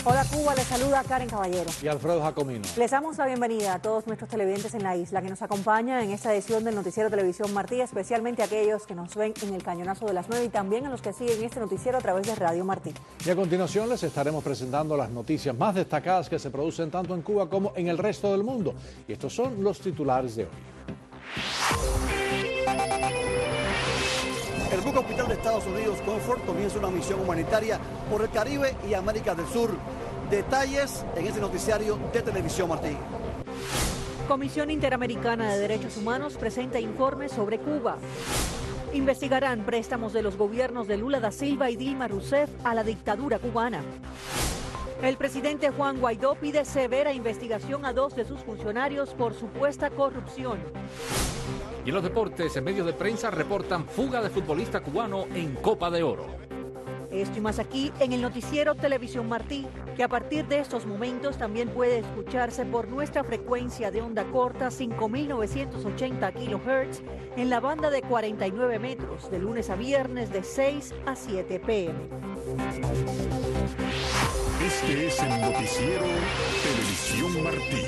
Hola Cuba, les saluda Karen Caballero. Y Alfredo Jacomino. Les damos la bienvenida a todos nuestros televidentes en la isla que nos acompañan en esta edición del Noticiero Televisión Martí, especialmente a aquellos que nos ven en el Cañonazo de las 9 y también a los que siguen este noticiero a través de Radio Martí. Y a continuación les estaremos presentando las noticias más destacadas que se producen tanto en Cuba como en el resto del mundo. Y estos son los titulares de hoy. El buque hospital de Estados Unidos, Comfort, comienza una misión humanitaria por el Caribe y América del Sur. Detalles en este noticiario de Televisión Martí. Comisión Interamericana de Derechos Humanos presenta informes sobre Cuba. Investigarán préstamos de los gobiernos de Lula da Silva y Dilma Rousseff a la dictadura cubana. El presidente Juan Guaidó pide severa investigación a 2 de sus funcionarios por supuesta corrupción. Y en los deportes, en medios de prensa reportan fuga de futbolista cubano en Copa de Oro. Esto y más aquí en el Noticiero Televisión Martí, que a partir de estos momentos también puede escucharse por nuestra frecuencia de onda corta 5.980 kHz en la banda de 49 metros, de lunes a viernes de 6 a 7 p.m. Este es el Noticiero Televisión Martí.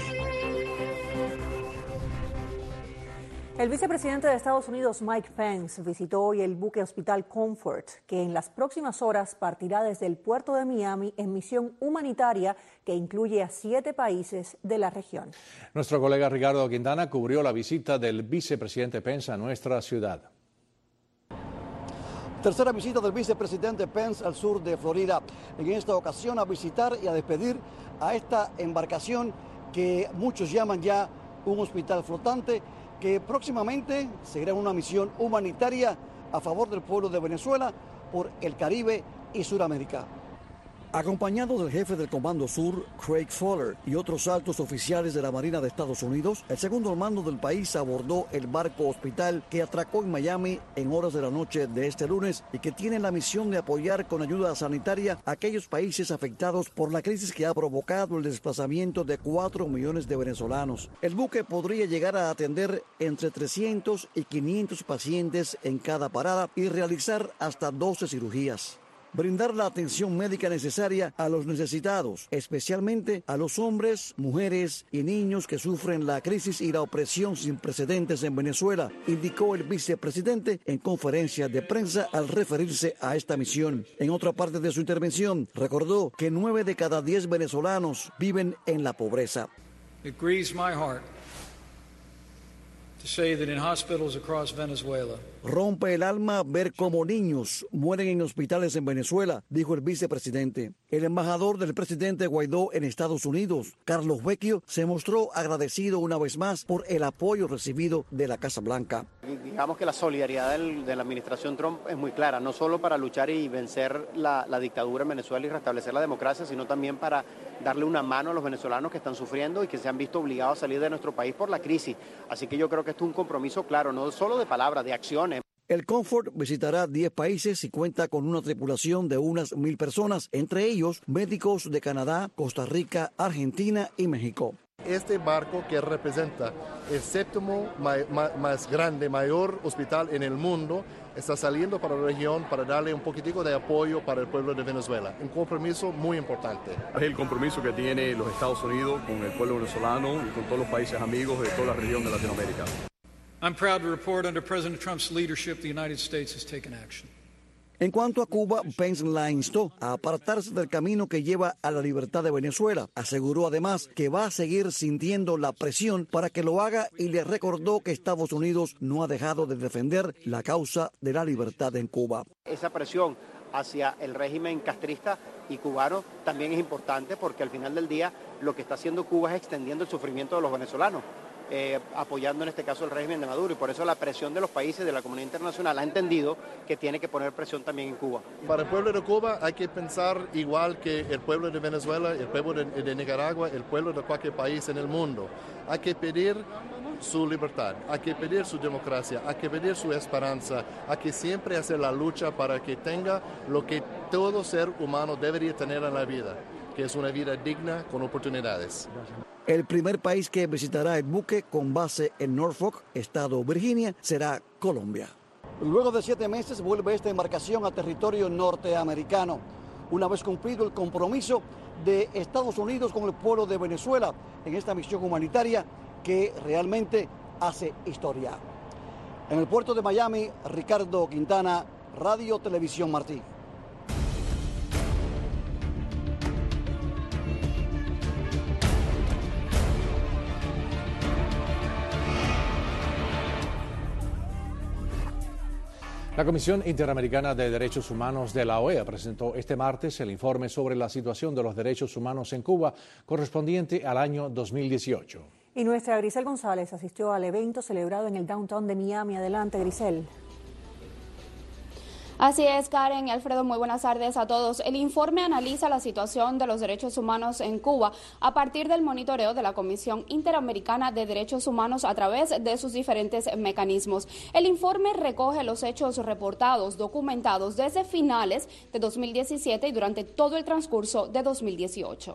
El vicepresidente de Estados Unidos, Mike Pence, visitó hoy el buque hospital Comfort, que en las próximas horas partirá desde el puerto de Miami en misión humanitaria que incluye a 7 países de la región. Nuestro colega Ricardo Quintana cubrió la visita del vicepresidente Pence a nuestra ciudad. Tercera visita del vicepresidente Pence al sur de Florida. En esta ocasión a visitar y a despedir a esta embarcación que muchos llaman ya un hospital flotante, que próximamente seguirá una misión humanitaria a favor del pueblo de Venezuela por el Caribe y Suramérica. Acompañado del jefe del Comando Sur, Craig Fowler, y otros altos oficiales de la Marina de Estados Unidos, el segundo al mando del país abordó el barco hospital que atracó en Miami en horas de la noche de este lunes y que tiene la misión de apoyar con ayuda sanitaria a aquellos países afectados por la crisis que ha provocado el desplazamiento de 4 millones de venezolanos. El buque podría llegar a atender entre 300 y 500 pacientes en cada parada y realizar hasta 12 cirugías. Brindar la atención médica necesaria a los necesitados, especialmente a los hombres, mujeres y niños que sufren la crisis y la opresión sin precedentes en Venezuela, indicó el vicepresidente en conferencia de prensa al referirse a esta misión. En otra parte de su intervención, recordó que 9 de cada 10 venezolanos viven en la pobreza. It grieves my heart to say that in hospitals across Venezuela. Rompe el alma ver cómo niños mueren en hospitales en Venezuela, dijo el vicepresidente. El embajador del presidente Guaidó en Estados Unidos, Carlos Vecchio, se mostró agradecido una vez más por el apoyo recibido de la Casa Blanca. Digamos que la solidaridad de la administración Trump es muy clara, no solo para luchar y vencer la dictadura en Venezuela y restablecer la democracia, sino también para darle una mano a los venezolanos que están sufriendo y que se han visto obligados a salir de nuestro país por la crisis. Así que yo creo que esto es un compromiso claro, no solo de palabras, de acciones. El Comfort visitará 10 países y cuenta con una tripulación de unas 1,000 personas, entre ellos médicos de Canadá, Costa Rica, Argentina y México. Este barco que representa el séptimo más grande, mayor hospital en el mundo, está saliendo para la región para darle un poquitico de apoyo para el pueblo de Venezuela. Un compromiso muy importante. Es el compromiso que tiene los Estados Unidos con el pueblo venezolano y con todos los países amigos de toda la región de Latinoamérica. I'm proud to report under President Trump's leadership, the United States has taken action. En cuanto a Cuba, Pence la instó a apartarse del camino que lleva a la libertad de Venezuela. Aseguró además que va a seguir sintiendo la presión para que lo haga y le recordó que Estados Unidos no ha dejado de defender la causa de la libertad en Cuba. Esa presión hacia el régimen castrista y cubano también es importante porque al final del día lo que está haciendo Cuba es extendiendo el sufrimiento de los venezolanos. Apoyando en este caso el régimen de Maduro y por eso la presión de los países de la comunidad internacional ha entendido que tiene que poner presión también en Cuba. Para el pueblo de Cuba hay que pensar igual que el pueblo de Venezuela, el pueblo de Nicaragua, el pueblo de cualquier país en el mundo. Hay que pedir su libertad, hay que pedir su democracia, hay que pedir su esperanza, hay que siempre hacer la lucha para que tenga lo que todo ser humano debería tener en la vida, que es una vida digna con oportunidades. El primer país que visitará el buque con base en Norfolk, estado Virginia, será Colombia. Luego de 7 meses vuelve esta embarcación a territorio norteamericano. una vez cumplido el compromiso de Estados Unidos con el pueblo de Venezuela en esta misión humanitaria que realmente hace historia. En el puerto de Miami, Ricardo Quintana, Radio Televisión Martí. La Comisión Interamericana de Derechos Humanos de la OEA presentó este martes el informe sobre la situación de los derechos humanos en Cuba correspondiente al año 2018. Y nuestra Grisel González asistió al evento celebrado en el downtown de Miami. Adelante, Grisel. Así es, Karen y Alfredo, muy buenas tardes a todos. El informe analiza la situación de los derechos humanos en Cuba a partir del monitoreo de la Comisión Interamericana de Derechos Humanos a través de sus diferentes mecanismos. El informe recoge los hechos reportados, documentados desde finales de 2017 y durante todo el transcurso de 2018.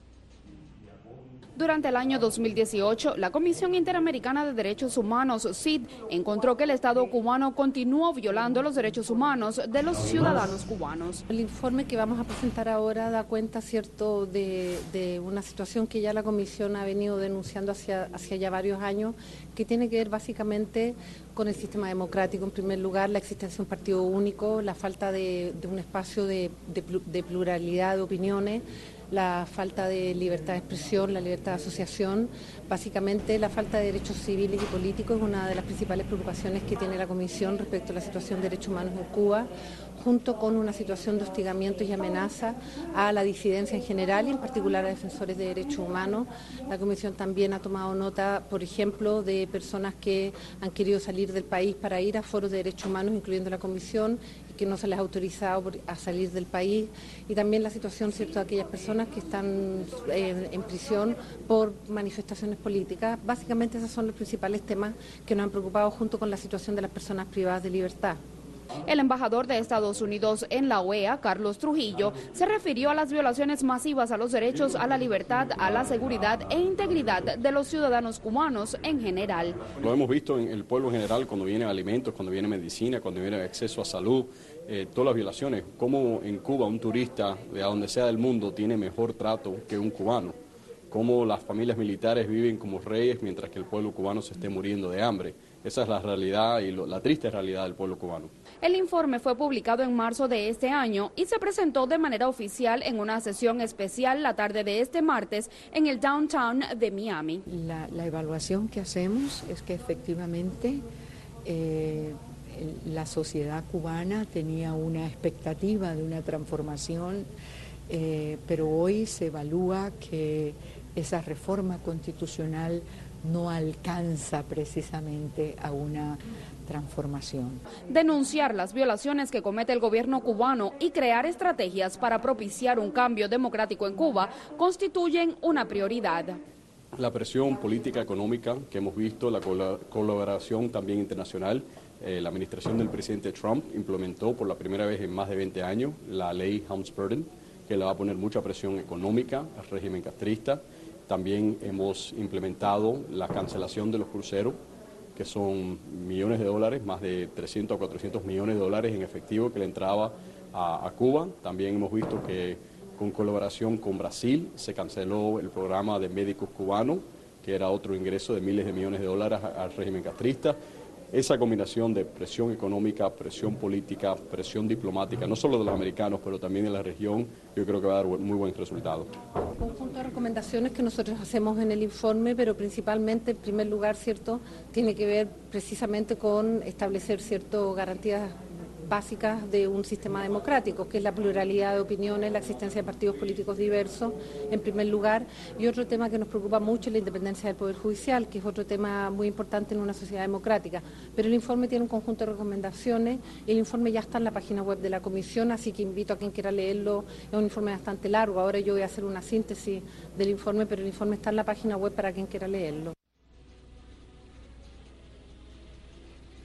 Durante el año 2018, la Comisión Interamericana de Derechos Humanos, CID, encontró que el Estado cubano continuó violando los derechos humanos de los ciudadanos cubanos. El informe que vamos a presentar ahora da cuenta, cierto, de una situación que ya la Comisión ha venido denunciando hacia ya varios años, que tiene que ver básicamente con el sistema democrático. En primer lugar, la existencia de un partido único, la falta de un espacio de pluralidad de opiniones, la falta de libertad de expresión, la libertad de asociación, básicamente la falta de derechos civiles y políticos es una de las principales preocupaciones que tiene la Comisión respecto a la situación de derechos humanos en Cuba, junto con una situación de hostigamiento y amenaza a la disidencia en general y en particular a defensores de derechos humanos. La Comisión también ha tomado nota, por ejemplo, de personas que han querido salir del país para ir a foros de derechos humanos, incluyendo la Comisión, y que no se les ha autorizado a salir del país, y también la situación, cierto, de aquellas personas que están en prisión por manifestaciones políticas. Básicamente esos son los principales temas que nos han preocupado, junto con la situación de las personas privadas de libertad. El embajador de Estados Unidos en la OEA, Carlos Trujillo, se refirió a las violaciones masivas a los derechos a la libertad, a la seguridad e integridad de los ciudadanos cubanos en general. Lo hemos visto en el pueblo en general, cuando vienen alimentos, cuando viene medicina, cuando viene acceso a salud, todas las violaciones. Como en Cuba un turista de donde sea del mundo tiene mejor trato que un cubano. Cómo las familias militares viven como reyes mientras que el pueblo cubano se esté muriendo de hambre. Esa es la realidad y la triste realidad del pueblo cubano. El informe fue publicado en marzo de este año y se presentó de manera oficial en una sesión especial la tarde de este martes en el downtown de Miami. La evaluación que hacemos es que efectivamente la sociedad cubana tenía una expectativa de una transformación, pero hoy se evalúa que esa reforma constitucional no alcanza precisamente a una transformación. Denunciar las violaciones que comete el gobierno cubano y crear estrategias para propiciar un cambio democrático en Cuba constituyen una prioridad. La presión política económica que hemos visto, la colaboración también internacional. La administración del presidente Trump implementó por la primera vez en más de 20 años la ley Helms-Burton, que le va a poner mucha presión económica al régimen castrista. También hemos implementado la cancelación de los cruceros, que son millones de dólares, más de 300 a 400 millones de dólares en efectivo que le entraba a Cuba. También hemos visto que con colaboración con Brasil se canceló el programa de médicos cubanos, que era otro ingreso de miles de millones de dólares al régimen castrista. Esa combinación de presión económica, presión política, presión diplomática, no solo de los americanos, pero también de la región, yo creo que va a dar muy buen resultado. Un conjunto de recomendaciones que nosotros hacemos en el informe, pero principalmente, en primer lugar, cierto, tiene que ver precisamente con establecer, cierto, garantías básicas de un sistema democrático, que es la pluralidad de opiniones, la existencia de partidos políticos diversos, en primer lugar, y otro tema que nos preocupa mucho es la independencia del Poder Judicial, que es otro tema muy importante en una sociedad democrática. Pero el informe tiene un conjunto de recomendaciones, el informe ya está en la página web de la Comisión, así que invito a quien quiera leerlo, es un informe bastante largo, ahora yo voy a hacer una síntesis del informe, pero el informe está en la página web para quien quiera leerlo.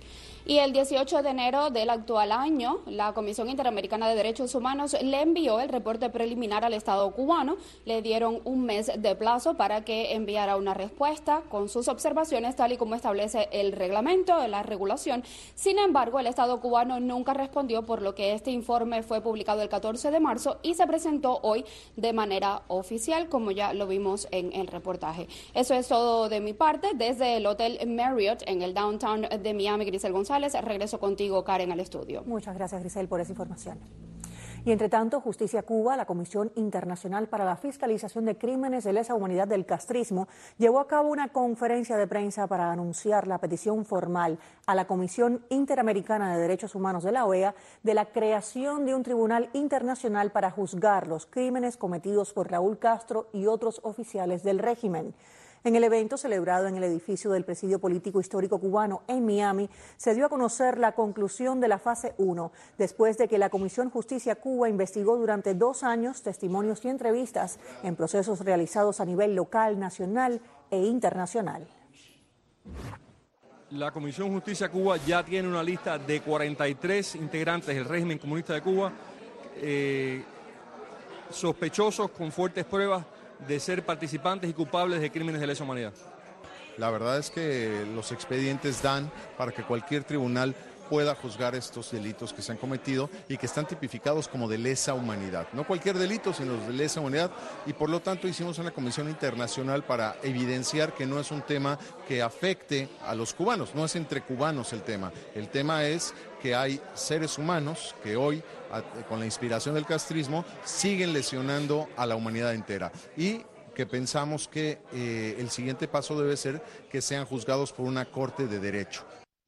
Y el 18 de enero del actual año, la Comisión Interamericana de Derechos Humanos le envió el reporte preliminar al Estado cubano. Le dieron un mes de plazo para que enviara una respuesta con sus observaciones, tal y como establece el reglamento, la regulación. Sin embargo, el Estado cubano nunca respondió, por lo que este informe fue publicado el 14 de marzo y se presentó hoy de manera oficial, como ya lo vimos en el reportaje. Eso es todo de mi parte. Desde el Hotel Marriott en el downtown de Miami, Grisel González, regreso contigo, Karen, al estudio. Muchas gracias, Grisel, por esa información. Y entre tanto, Justicia Cuba, la Comisión Internacional para la Fiscalización de Crímenes de Lesa Humanidad del Castrismo, llevó a cabo una conferencia de prensa para anunciar la petición formal a la Comisión Interamericana de Derechos Humanos de la OEA de la creación de un tribunal internacional para juzgar los crímenes cometidos por Raúl Castro y otros oficiales del régimen. En el evento celebrado en el edificio del Presidio Político Histórico Cubano en Miami, se dio a conocer la conclusión de la fase 1, después de que la Comisión Justicia Cuba investigó durante 2 años testimonios y entrevistas en procesos realizados a nivel local, nacional e internacional. La Comisión Justicia Cuba ya tiene una lista de 43 integrantes del régimen comunista de Cuba, sospechosos con fuertes pruebas de ser participantes y culpables de crímenes de lesa humanidad. La verdad es que los expedientes dan para que cualquier tribunal pueda juzgar estos delitos que se han cometido y que están tipificados como de lesa humanidad. No cualquier delito, sino los de lesa humanidad, y por lo tanto hicimos una comisión internacional para evidenciar que no es un tema que afecte a los cubanos, no es entre cubanos el tema es que hay seres humanos que hoy, con la inspiración del castrismo, siguen lesionando a la humanidad entera y que pensamos que el siguiente paso debe ser que sean juzgados por una corte de derecho.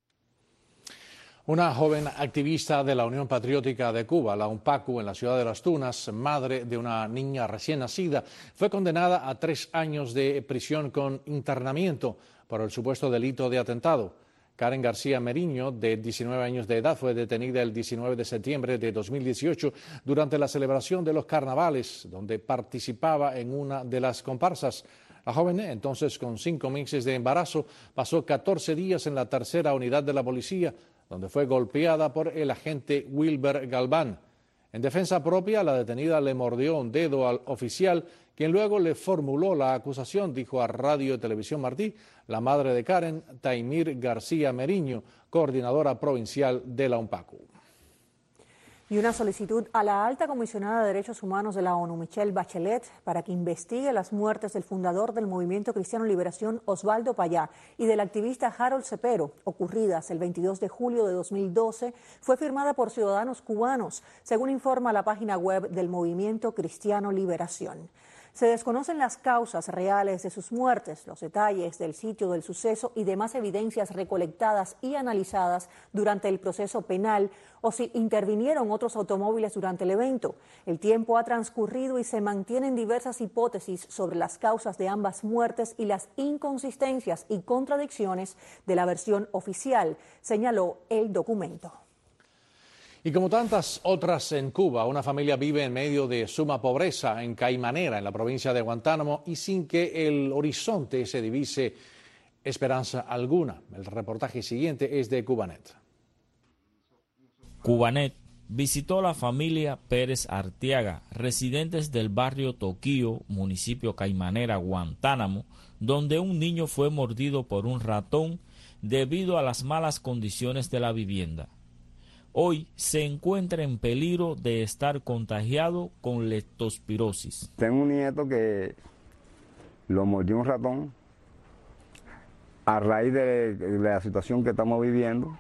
Una joven activista de la Unión Patriótica de Cuba, la UNPACU, en la ciudad de Las Tunas, madre de una niña recién nacida, fue condenada a 3 años de prisión con internamiento por el supuesto delito de atentado. Karen García Meriño, de 19 años de edad, fue detenida el 19 de septiembre de 2018 durante la celebración de los carnavales, donde participaba en una de las comparsas. La joven, entonces con 5 meses de embarazo, pasó 14 días en la tercera unidad de la policía, donde fue golpeada por el agente Wilber Galván. En defensa propia, la detenida le mordió un dedo al oficial, quien luego le formuló la acusación, dijo a Radio y Televisión Martí la madre de Karen, Taimir García Meriño, coordinadora provincial de la UNPACU. Y una solicitud a la alta comisionada de Derechos Humanos de la ONU, Michelle Bachelet, para que investigue las muertes del fundador del Movimiento Cristiano Liberación, Osvaldo Payá, y del activista Harold Cepero, ocurridas el 22 de julio de 2012, fue firmada por ciudadanos cubanos, según informa la página web del Movimiento Cristiano Liberación. Se desconocen las causas reales de sus muertes, los detalles del sitio del suceso y demás evidencias recolectadas y analizadas durante el proceso penal o si intervinieron otros automóviles durante el evento. El tiempo ha transcurrido y se mantienen diversas hipótesis sobre las causas de ambas muertes y las inconsistencias y contradicciones de la versión oficial, señaló el documento. Y como tantas otras en Cuba, una familia vive en medio de suma pobreza en Caimanera, en la provincia de Guantánamo, y sin que el horizonte se divise esperanza alguna. El reportaje siguiente es de Cubanet. Cubanet visitó a la familia Pérez Arteaga, residentes del barrio Toquío, municipio Caimanera, Guantánamo, donde un niño fue mordido por un ratón debido a las malas condiciones de la vivienda. Hoy se encuentra en peligro de estar contagiado con leptospirosis. Tengo un nieto que lo mordió un ratón a raíz de la situación que estamos viviendo.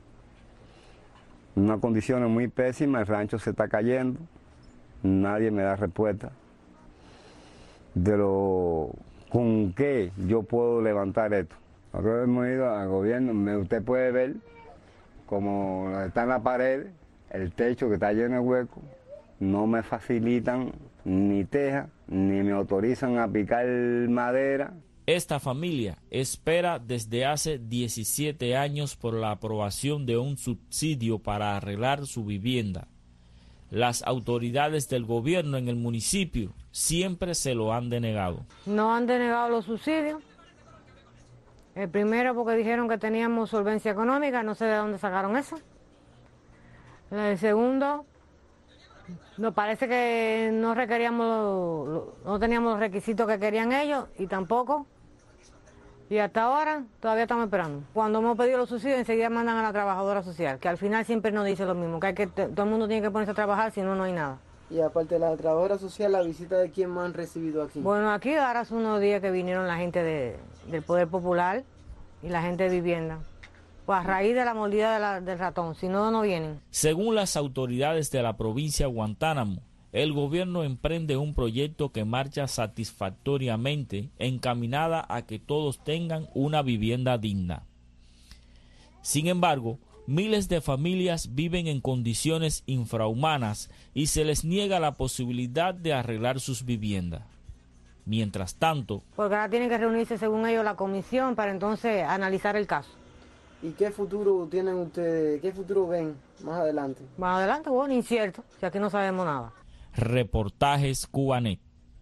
Una condición muy pésima, el rancho se está cayendo, nadie me da respuesta de con qué yo puedo levantar esto. Nosotros hemos ido al gobierno, usted puede ver como está en la pared, el techo que está lleno de huecos, no me facilitan ni teja, ni me autorizan a picar madera. Esta familia espera desde hace 17 años por la aprobación de un subsidio para arreglar su vivienda. Las autoridades del gobierno en el municipio siempre se lo han denegado. No han denegado los subsidios El primero porque dijeron que teníamos solvencia económica, no sé de dónde sacaron eso. El segundo, nos parece que no teníamos los requisitos que querían ellos y tampoco. Y hasta ahora todavía estamos esperando. Cuando hemos pedido los subsidios, enseguida mandan a la trabajadora social, que al final siempre nos dice lo mismo, que todo el mundo tiene que ponerse a trabajar, si no, no hay nada. Y aparte de la trabajadora social, ¿la visita de quién más han recibido aquí? Bueno, aquí ahora hace unos días que vinieron la gente del Poder Popular y la gente de vivienda. Pues a raíz de la mordida del ratón, si no, no vienen. Según las autoridades de la provincia de Guantánamo, el gobierno emprende un proyecto que marcha satisfactoriamente, encaminada a que todos tengan una vivienda digna. Sin embargo, miles de familias viven en condiciones infrahumanas y se les niega la posibilidad de arreglar sus viviendas. Mientras tanto, porque ahora tienen que reunirse, según ellos, la comisión para entonces analizar el caso. ¿Y qué futuro tienen ustedes? ¿Qué futuro ven más adelante? Más adelante, bueno, incierto, si aquí no sabemos nada. Reportajes Cubanet.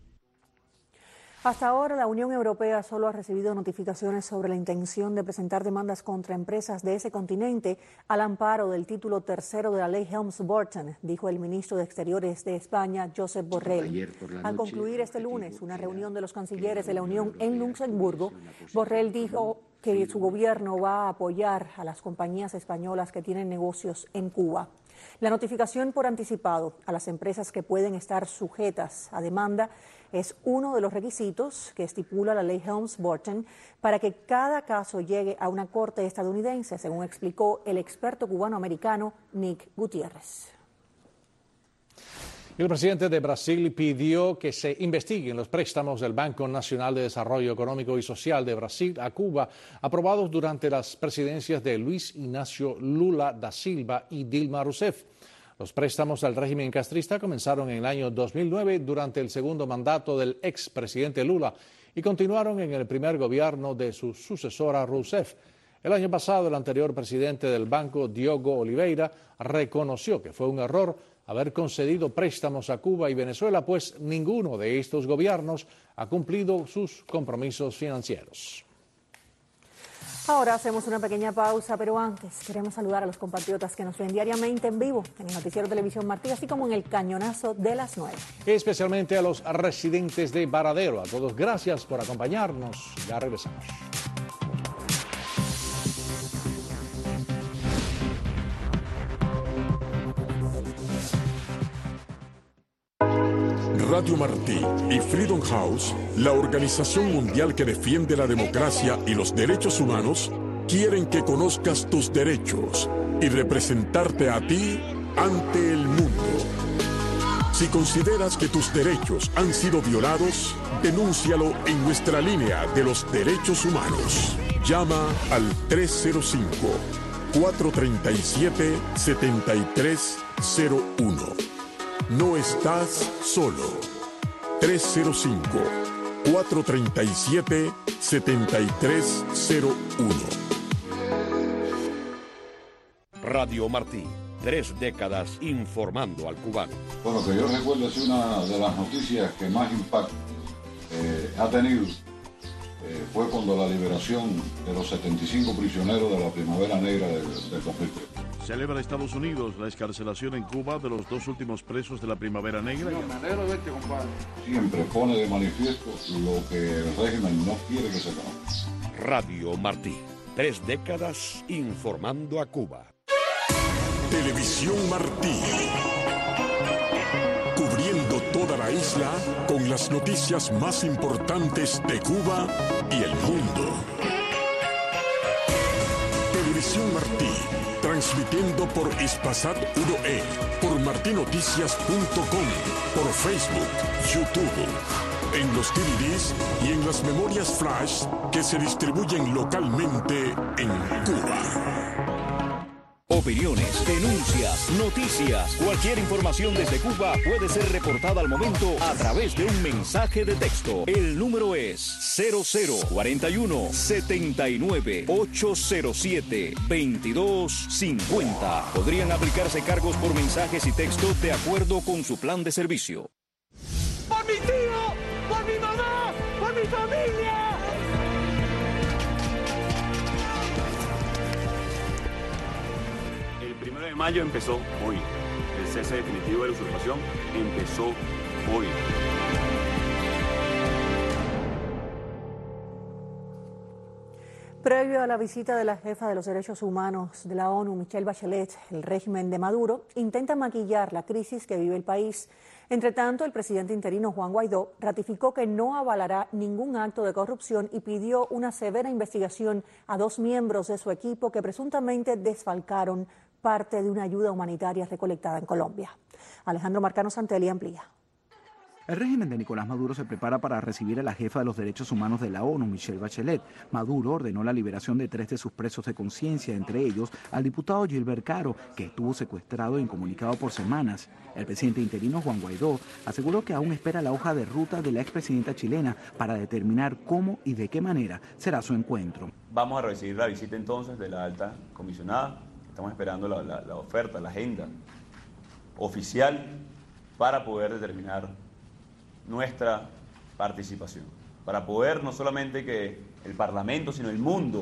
Hasta ahora, la Unión Europea solo ha recibido notificaciones sobre la intención de presentar demandas contra empresas de ese continente al amparo del título tercero de la ley Helms-Burton, dijo el ministro de Exteriores de España, Josep Borrell. Al concluir este lunes una reunión de los cancilleres de la Unión en Luxemburgo, Borrell dijo que su gobierno va a apoyar a las compañías españolas que tienen negocios en Cuba. La notificación por anticipado a las empresas que pueden estar sujetas a demanda es uno de los requisitos que estipula la ley Helms-Burton para que cada caso llegue a una corte estadounidense, según explicó el experto cubano-americano Nick Gutiérrez. El presidente de Brasil pidió que se investiguen los préstamos del Banco Nacional de Desarrollo Económico y Social de Brasil a Cuba, aprobados durante las presidencias de Luis Ignacio Lula da Silva y Dilma Rousseff. Los préstamos al régimen castrista comenzaron en el año 2009 durante el segundo mandato del expresidente Lula y continuaron en el primer gobierno de su sucesora Rousseff. El año pasado, el anterior presidente del banco, Diogo Oliveira, reconoció que fue un error haber concedido préstamos a Cuba y Venezuela, pues ninguno de estos gobiernos ha cumplido sus compromisos financieros. Ahora hacemos una pequeña pausa, pero antes queremos saludar a los compatriotas que nos ven diariamente en vivo en el Noticiero Televisión Martí, así como en el Cañonazo de las 9. Especialmente a los residentes de Varadero. A todos, gracias por acompañarnos. Ya regresamos. Radio Martí y Freedom House, la organización mundial que defiende la democracia y los derechos humanos, quieren que conozcas tus derechos y representarte a ti ante el mundo. Si consideras que tus derechos han sido violados, denúncialo en nuestra línea de los derechos humanos. Llama al 305-437-7301. No estás solo. 305-437-7301. Radio Martí, 3 décadas informando al cubano. Bueno, que yo recuerdo es una de las noticias que más impacto ha tenido. Fue cuando la liberación de los 75 prisioneros de la Primavera Negra del 2003. Celebra Estados Unidos la excarcelación en Cuba de los 2 últimos presos de la Primavera Negra. Siempre pone de manifiesto lo que el régimen no quiere que se conozca. Radio Martí, 3 décadas informando a Cuba. Televisión Martí. Cubriendo toda la isla con las noticias más importantes de Cuba y el mundo. Televisión Martí. Transmitiendo por Hispasat 1E, por martinoticias.com, por Facebook, YouTube, en los DVDs y en las memorias flash que se distribuyen localmente en Cuba. Opiniones, denuncias, noticias, cualquier información desde Cuba puede ser reportada al momento a través de un mensaje de texto. El número es 0041 79 807 2250. Podrían aplicarse cargos por mensajes y textos de acuerdo con su plan de servicio. ¡Por mi tío! ¡Por mi mamá! ¡Por mi familia! de mayo empezó hoy. El cese definitivo de la usurpación empezó hoy. Previo a la visita de la jefa de los derechos humanos de la ONU, Michelle Bachelet, el régimen de Maduro intenta maquillar la crisis que vive el país. Entre tanto, el presidente interino Juan Guaidó ratificó que no avalará ningún acto de corrupción y pidió una severa investigación a 2 miembros de su equipo que presuntamente desfalcaron parte de una ayuda humanitaria recolectada en Colombia. Alejandro Marcano Santelli amplía. El régimen de Nicolás Maduro se prepara para recibir a la jefa de los derechos humanos de la ONU, Michelle Bachelet. Maduro ordenó la liberación de 3 de sus presos de conciencia, entre ellos al diputado Gilbert Caro, que estuvo secuestrado e incomunicado por semanas. El presidente interino Juan Guaidó aseguró que aún espera la hoja de ruta de la expresidenta chilena para determinar cómo y de qué manera será su encuentro. Vamos a recibir la visita entonces de la alta comisionada. Estamos esperando la oferta, la agenda oficial para poder determinar nuestra participación, para poder no solamente que el Parlamento, sino el mundo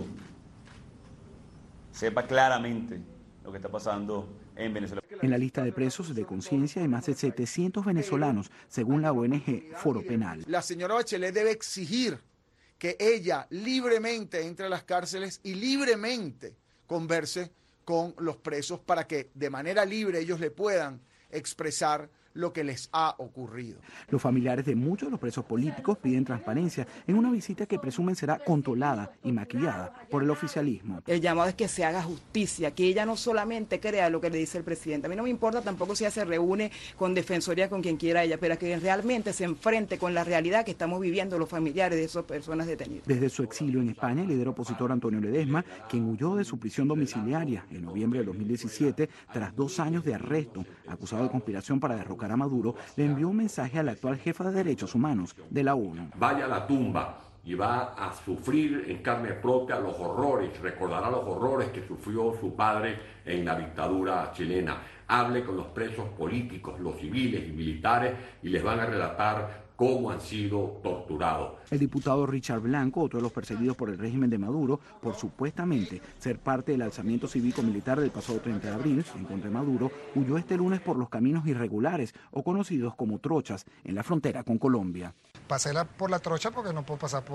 sepa claramente lo que está pasando en Venezuela. En la lista de presos de conciencia hay más de 700 venezolanos, según la ONG Foro Penal. La señora Bachelet debe exigir que ella libremente entre a las cárceles y libremente converse con los presos para que de manera libre ellos le puedan expresar lo que les ha ocurrido. Los familiares de muchos de los presos políticos piden transparencia en una visita que presumen será controlada y maquillada por el oficialismo. El llamado es que se haga justicia, que ella no solamente crea lo que le dice el presidente. A mí no me importa tampoco si ella se reúne con Defensoría, con quien quiera ella, pero que realmente se enfrente con la realidad que estamos viviendo los familiares de esas personas detenidas. Desde su exilio en España, el líder opositor Antonio Ledesma, quien huyó de su prisión domiciliaria en noviembre de 2017, tras 2 años de arresto, acusado de conspiración para derrocar a Maduro, le envió un mensaje a la actual jefa de derechos humanos de la ONU. Vaya a la tumba y va a sufrir en carne propia los horrores, recordará los horrores que sufrió su padre en la dictadura chilena. Hable con los presos políticos, los civiles y militares y les van a relatar cómo han sido torturados. El diputado Richard Blanco, otro de los perseguidos por el régimen de Maduro, por supuestamente ser parte del alzamiento cívico-militar del pasado 30 de abril en contra de Maduro, huyó este lunes por los caminos irregulares o conocidos como trochas en la frontera con Colombia. Pasé por la trocha porque no puedo pasar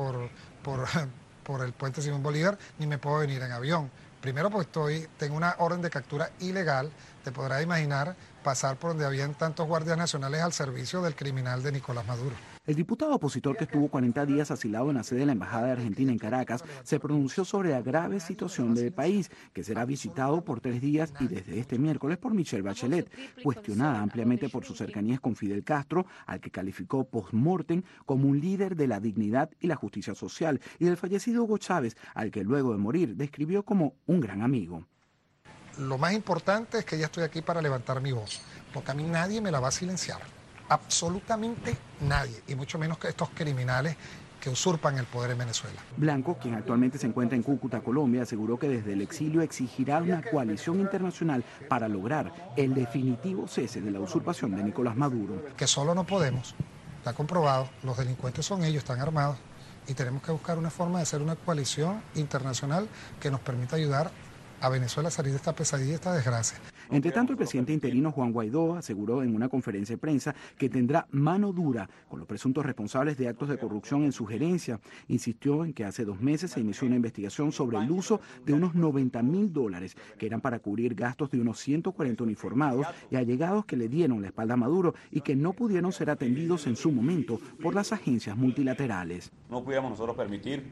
por el puente Simón Bolívar ni me puedo venir en avión. Primero porque tengo una orden de captura ilegal, te podrás imaginar pasar por donde habían tantos guardias nacionales al servicio del criminal de Nicolás Maduro. El diputado opositor que estuvo 40 días asilado en la sede de la Embajada de Argentina en Caracas se pronunció sobre la grave situación del país, que será visitado por 3 días y desde este miércoles por Michelle Bachelet, cuestionada ampliamente por sus cercanías con Fidel Castro, al que calificó post-mortem como un líder de la dignidad y la justicia social, y del fallecido Hugo Chávez, al que luego de morir describió como un gran amigo. Lo más importante es que ya estoy aquí para levantar mi voz, porque a mí nadie me la va a silenciar, absolutamente nadie, y mucho menos que estos criminales que usurpan el poder en Venezuela. Blanco, quien actualmente se encuentra en Cúcuta, Colombia, aseguró que desde el exilio exigirá una coalición internacional para lograr el definitivo cese de la usurpación de Nicolás Maduro. Que solo no podemos, está comprobado, los delincuentes son ellos, están armados, y tenemos que buscar una forma de hacer una coalición internacional que nos permita ayudar a Venezuela a salir de esta pesadilla y esta desgracia. Entre tanto, el presidente interino Juan Guaidó aseguró en una conferencia de prensa que tendrá mano dura con los presuntos responsables de actos de corrupción en su gerencia. Insistió en que hace 2 meses se inició una investigación sobre el uso de unos $90.000 que eran para cubrir gastos de unos 140 uniformados y allegados que le dieron la espalda a Maduro y que no pudieron ser atendidos en su momento por las agencias multilaterales. No pudiéramos nosotros permitir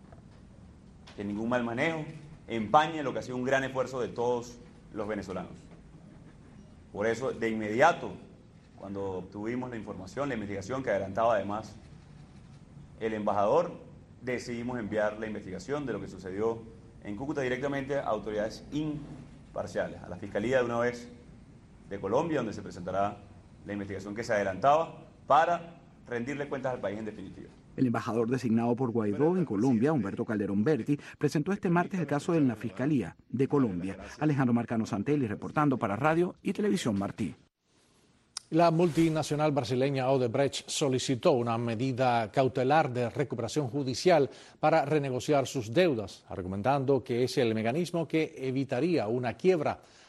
que ningún mal manejo empañe lo que ha sido un gran esfuerzo de todos los venezolanos. Por eso, de inmediato, cuando obtuvimos la información, la investigación que adelantaba además el embajador, decidimos enviar la investigación de lo que sucedió en Cúcuta directamente a autoridades imparciales, a la Fiscalía de una vez de Colombia, donde se presentará la investigación que se adelantaba para rendirle cuentas al país en definitiva. El embajador designado por Guaidó en Colombia, Humberto Calderón Berti, presentó este martes el caso en la Fiscalía de Colombia. Alejandro Marcano Santelli reportando para Radio y Televisión Martí. La multinacional brasileña Odebrecht solicitó una medida cautelar de recuperación judicial para renegociar sus deudas, argumentando que es el mecanismo que evitaría una quiebra.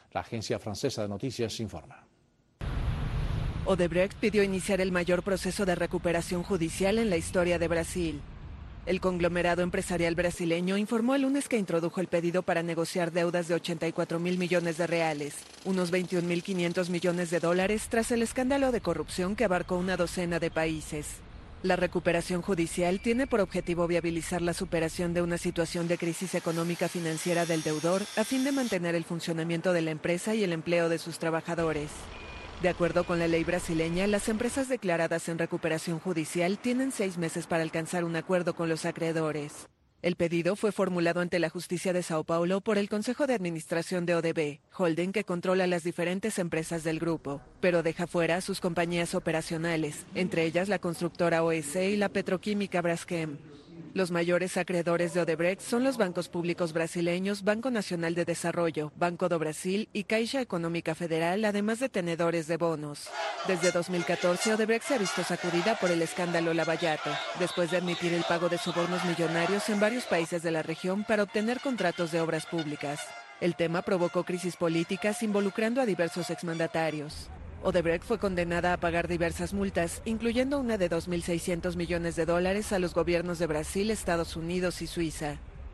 La agencia francesa de noticias informa. Odebrecht pidió iniciar el mayor proceso de recuperación judicial en la historia de Brasil. El conglomerado empresarial brasileño informó el lunes que introdujo el pedido para negociar deudas de 84.000 millones de reales, unos 21.500 millones de dólares, tras el escándalo de corrupción que abarcó una docena de países. La recuperación judicial tiene por objetivo viabilizar la superación de una situación de crisis económica financiera del deudor a fin de mantener el funcionamiento de la empresa y el empleo de sus trabajadores. De acuerdo con la ley brasileña, las empresas declaradas en recuperación judicial tienen 6 meses para alcanzar un acuerdo con los acreedores. El pedido fue formulado ante la Justicia de Sao Paulo por el Consejo de Administración de ODB, holding que controla las diferentes empresas del grupo, pero deja fuera a sus compañías operacionales, entre ellas la constructora OEC y la petroquímica Braskem. Los mayores acreedores de Odebrecht son los bancos públicos brasileños Banco Nacional de Desarrollo, Banco do Brasil y Caixa Económica Federal, además de tenedores de bonos. Desde 2014, Odebrecht se ha visto sacudida por el escándalo Lava Jato, después de admitir el pago de sobornos millonarios en varios países de la región para obtener contratos de obras públicas. El tema provocó crisis políticas involucrando a diversos exmandatarios. Odebrecht fue condenada a pagar diversas multas, incluyendo una de 2.600 millones de dólares a los gobiernos de Brasil, Estados Unidos y Suiza.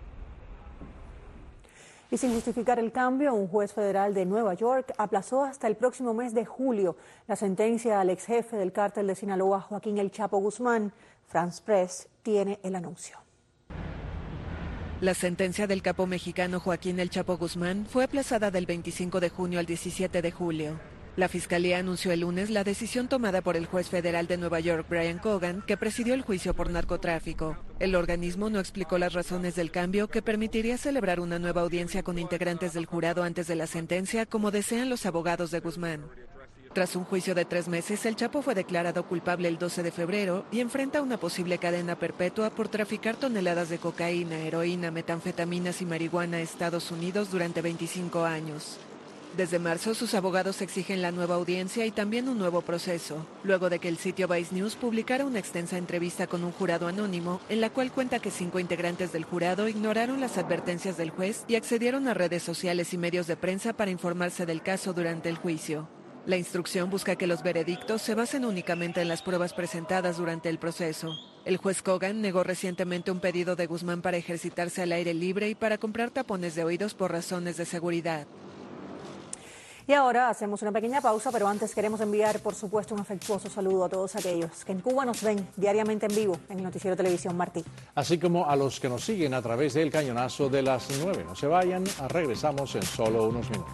Y sin justificar el cambio, un juez federal de Nueva York aplazó hasta el próximo mes de julio la sentencia al ex jefe del cártel de Sinaloa, Joaquín El Chapo Guzmán. France Press tiene el anuncio. La sentencia del capo mexicano Joaquín El Chapo Guzmán fue aplazada del 25 de junio al 17 de julio. La Fiscalía anunció el lunes la decisión tomada por el juez federal de Nueva York, Brian Cogan, que presidió el juicio por narcotráfico. El organismo no explicó las razones del cambio que permitiría celebrar una nueva audiencia con integrantes del jurado antes de la sentencia, como desean los abogados de Guzmán. Tras un juicio de 3 meses, El Chapo fue declarado culpable el 12 de febrero y enfrenta una posible cadena perpetua por traficar toneladas de cocaína, heroína, metanfetaminas y marihuana a Estados Unidos durante 25 años. Desde marzo, sus abogados exigen la nueva audiencia y también un nuevo proceso, luego de que el sitio Vice News publicara una extensa entrevista con un jurado anónimo, en la cual cuenta que 5 integrantes del jurado ignoraron las advertencias del juez y accedieron a redes sociales y medios de prensa para informarse del caso durante el juicio. La instrucción busca que los veredictos se basen únicamente en las pruebas presentadas durante el proceso. El juez Cogan negó recientemente un pedido de Guzmán para ejercitarse al aire libre y para comprar tapones de oídos por razones de seguridad. Y ahora hacemos una pequeña pausa, pero antes queremos enviar, por supuesto, un afectuoso saludo a todos aquellos que en Cuba nos ven diariamente en vivo en el Noticiero Televisión Martí. Así como a los que nos siguen a través del cañonazo de las 9. No se vayan, regresamos en solo unos minutos.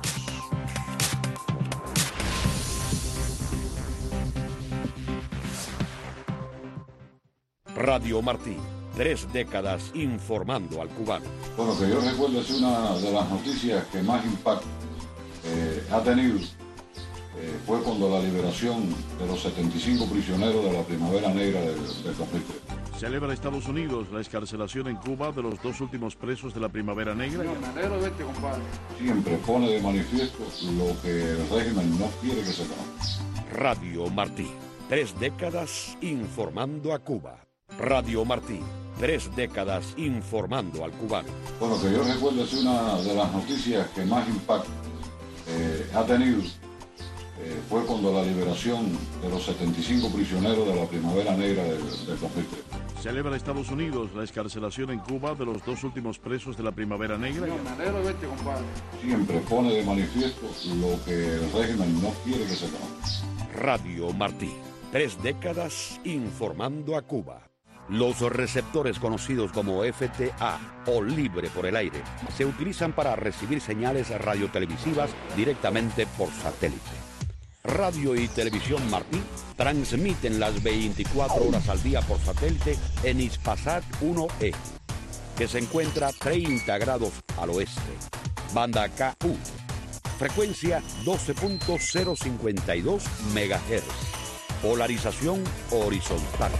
Radio Martí, 3 décadas informando al cubano. Bueno, que yo recuerdo es una de las noticias que más impacto ha tenido fue cuando la liberación de los 75 prisioneros de la Primavera Negra del 2003. Celebra Estados Unidos la excarcelación en Cuba de los 2 últimos presos de la Primavera Negra. Me alegro de verte, compadre. Siempre pone de manifiesto lo que el régimen no quiere que se conozca. Radio Martí, 3 décadas informando a Cuba. Radio Martí, 3 décadas informando al cubano. Bueno, que yo recuerdo es una de las noticias que más impacto ha tenido fue cuando la liberación de los 75 prisioneros de la Primavera Negra del 2003. Celebra Estados Unidos la excarcelación en Cuba de los 2 últimos presos de la Primavera Negra. Me alegro de verte, compadre. Siempre pone de manifiesto lo que el régimen no quiere que se conozca. Radio Martí, 3 décadas informando a Cuba. Los receptores conocidos como FTA o libre por el aire se utilizan para recibir señales radiotelevisivas directamente por satélite. Radio y Televisión Martí transmiten las 24 horas al día por satélite en Hispasat 1E, que se encuentra 30 grados al oeste. Banda KU, frecuencia 12.052 MHz, polarización horizontal.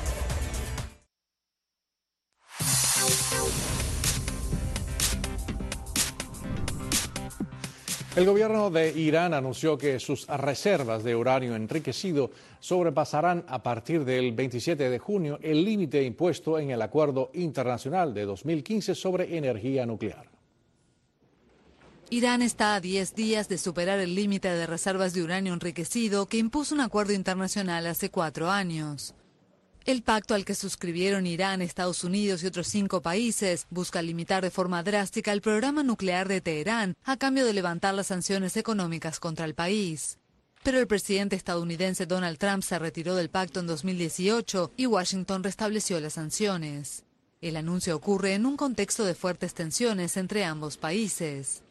El gobierno de Irán anunció que sus reservas de uranio enriquecido sobrepasarán a partir del 27 de junio el límite impuesto en el Acuerdo Internacional de 2015 sobre energía nuclear. Irán está a 10 días de superar el límite de reservas de uranio enriquecido que impuso un acuerdo internacional hace 4 años. El pacto al que suscribieron Irán, Estados Unidos y otros 5 países busca limitar de forma drástica el programa nuclear de Teherán a cambio de levantar las sanciones económicas contra el país. Pero el presidente estadounidense Donald Trump se retiró del pacto en 2018 y Washington restableció las sanciones. El anuncio ocurre en un contexto de fuertes tensiones entre ambos países.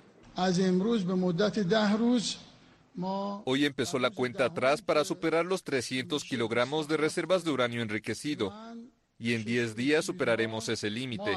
Hoy empezó la cuenta atrás para superar los 300 kilogramos de reservas de uranio enriquecido. Y en 10 días superaremos ese límite.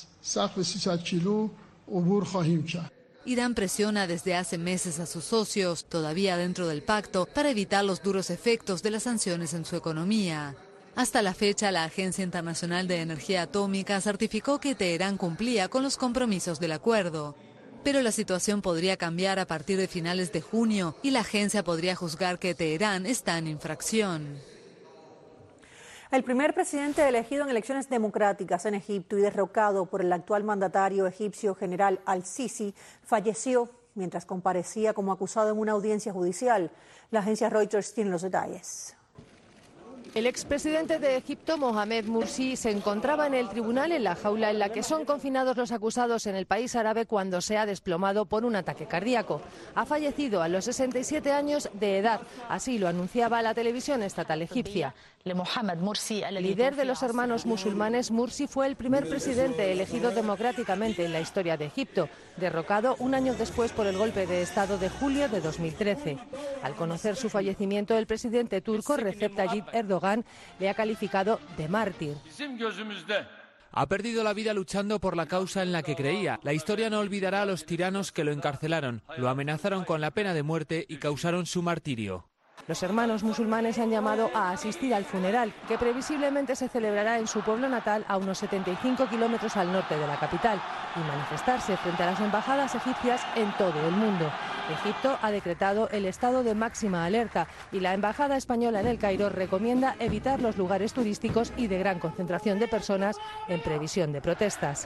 Irán presiona desde hace meses a sus socios, todavía dentro del pacto, para evitar los duros efectos de las sanciones en su economía. Hasta la fecha, la Agencia Internacional de Energía Atómica certificó que Teherán cumplía con los compromisos del acuerdo. Pero la situación podría cambiar a partir de finales de junio y la agencia podría juzgar que Teherán está en infracción. El primer presidente elegido en elecciones democráticas en Egipto y derrocado por el actual mandatario egipcio general al-Sisi falleció mientras comparecía como acusado en una audiencia judicial. La agencia Reuters tiene los detalles. El expresidente de Egipto, Mohamed Morsi, se encontraba en el tribunal en la jaula en la que son confinados los acusados en el país árabe cuando se ha desplomado por un ataque cardíaco. Ha fallecido a los 67 años de edad, así lo anunciaba la televisión estatal egipcia. Líder de los hermanos musulmanes, Morsi fue el primer presidente elegido democráticamente en la historia de Egipto, derrocado un año después por el golpe de Estado de julio de 2013. Al conocer su fallecimiento, el presidente turco Recep Tayyip Erdogan le ha calificado de mártir. Ha perdido la vida luchando por la causa en la que creía. La historia no olvidará a los tiranos que lo encarcelaron, lo amenazaron con la pena de muerte y causaron su martirio. Los hermanos musulmanes han llamado a asistir al funeral, que previsiblemente se celebrará en su pueblo natal a unos 75 kilómetros al norte de la capital, y manifestarse frente a las embajadas egipcias en todo el mundo. Egipto ha decretado el estado de máxima alerta y la embajada española en El Cairo recomienda evitar los lugares turísticos y de gran concentración de personas en previsión de protestas.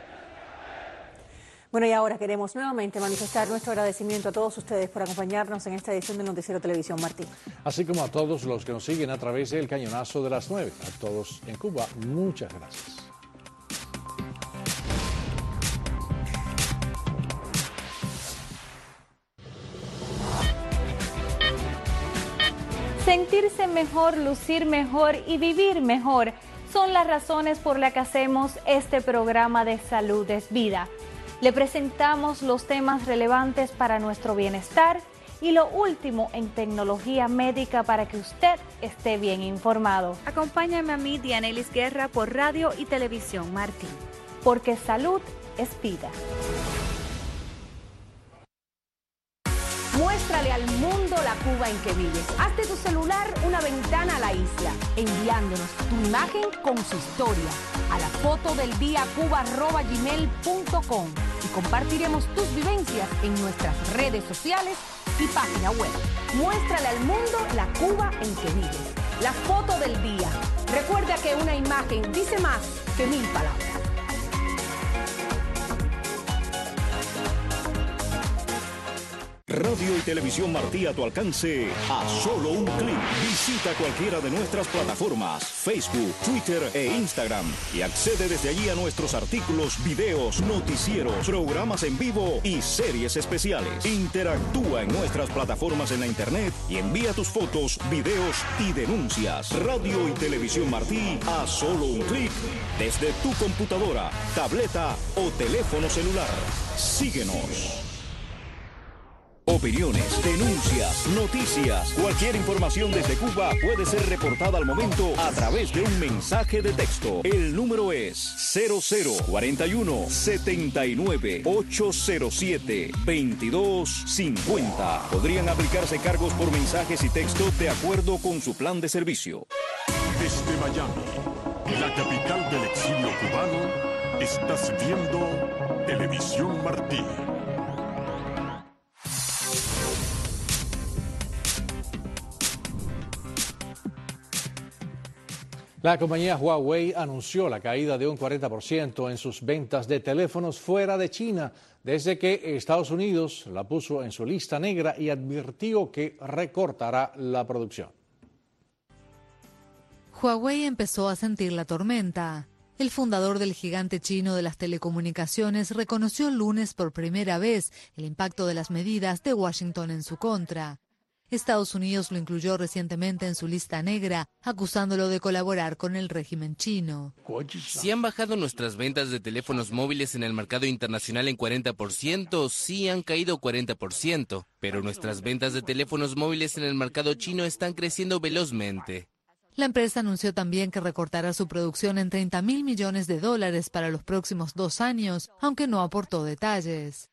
Bueno, y ahora queremos nuevamente manifestar nuestro agradecimiento a todos ustedes por acompañarnos en esta edición del Noticiero Televisión Martín. Así como a todos los que nos siguen a través del Cañonazo de las 9. A todos en Cuba, muchas gracias. Sentirse mejor, lucir mejor y vivir mejor son las razones por las que hacemos este programa de Salud es Vida. Le presentamos los temas relevantes para nuestro bienestar y lo último en tecnología médica para que usted esté bien informado. Acompáñame a mí, Dianelis Guerra, por Radio y Televisión Martín. Porque salud es vida. Muéstrale al mundo la Cuba en que vives. Haz de tu celular una ventana a la isla, enviándonos tu imagen con su historia a la fotodeldiacuba@gmail.com y compartiremos tus vivencias en nuestras redes sociales y página web. Muéstrale al mundo la Cuba en que vives. La foto del día. Recuerda que una imagen dice más que 1000 palabras. Radio y Televisión Martí a tu alcance a solo un clic. Visita cualquiera de nuestras plataformas, Facebook, Twitter e Instagram y accede desde allí a nuestros artículos, videos, noticieros, programas en vivo y series especiales. Interactúa en nuestras plataformas en la internet y envía tus fotos, videos y denuncias. Radio y Televisión Martí a solo un clic desde tu computadora, tableta o teléfono celular. Síguenos. Opiniones, denuncias, noticias, cualquier información desde Cuba puede ser reportada al momento a través de un mensaje de texto. El número es 0041 79 807 2250. Podrían aplicarse cargos por mensajes y texto de acuerdo con su plan de servicio. Desde Miami, la capital del exilio cubano, estás viendo Televisión Martí. La compañía Huawei anunció la caída de un 40% en sus ventas de teléfonos fuera de China desde que Estados Unidos la puso en su lista negra y advirtió que recortará la producción. Huawei empezó a sentir la tormenta. El fundador del gigante chino de las telecomunicaciones reconoció el lunes por primera vez el impacto de las medidas de Washington en su contra. Estados Unidos lo incluyó recientemente en su lista negra, acusándolo de colaborar con el régimen chino. Si han bajado nuestras ventas de teléfonos móviles en el mercado internacional en 40%, sí han caído 40%, pero nuestras ventas de teléfonos móviles en el mercado chino están creciendo velozmente. La empresa anunció también que recortará su producción en $30.000 millones para los próximos 2 años, aunque no aportó detalles.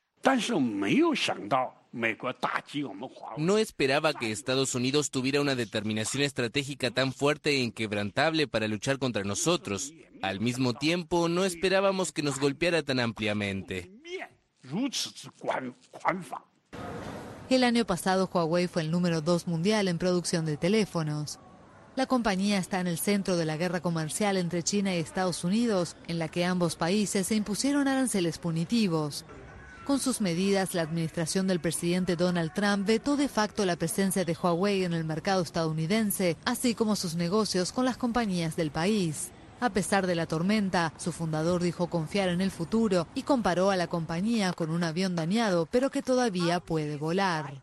No esperaba que Estados Unidos tuviera una determinación estratégica tan fuerte e inquebrantable para luchar contra nosotros. Al mismo tiempo, no esperábamos que nos golpeara tan ampliamente. El año pasado, Huawei fue el número 2 mundial en producción de teléfonos. La compañía está en el centro de la guerra comercial entre China y Estados Unidos, en la que ambos países se impusieron aranceles punitivos. Con sus medidas, la administración del presidente Donald Trump vetó de facto la presencia de Huawei en el mercado estadounidense, así como sus negocios con las compañías del país. A pesar de la tormenta, su fundador dijo confiar en el futuro y comparó a la compañía con un avión dañado, pero que todavía puede volar.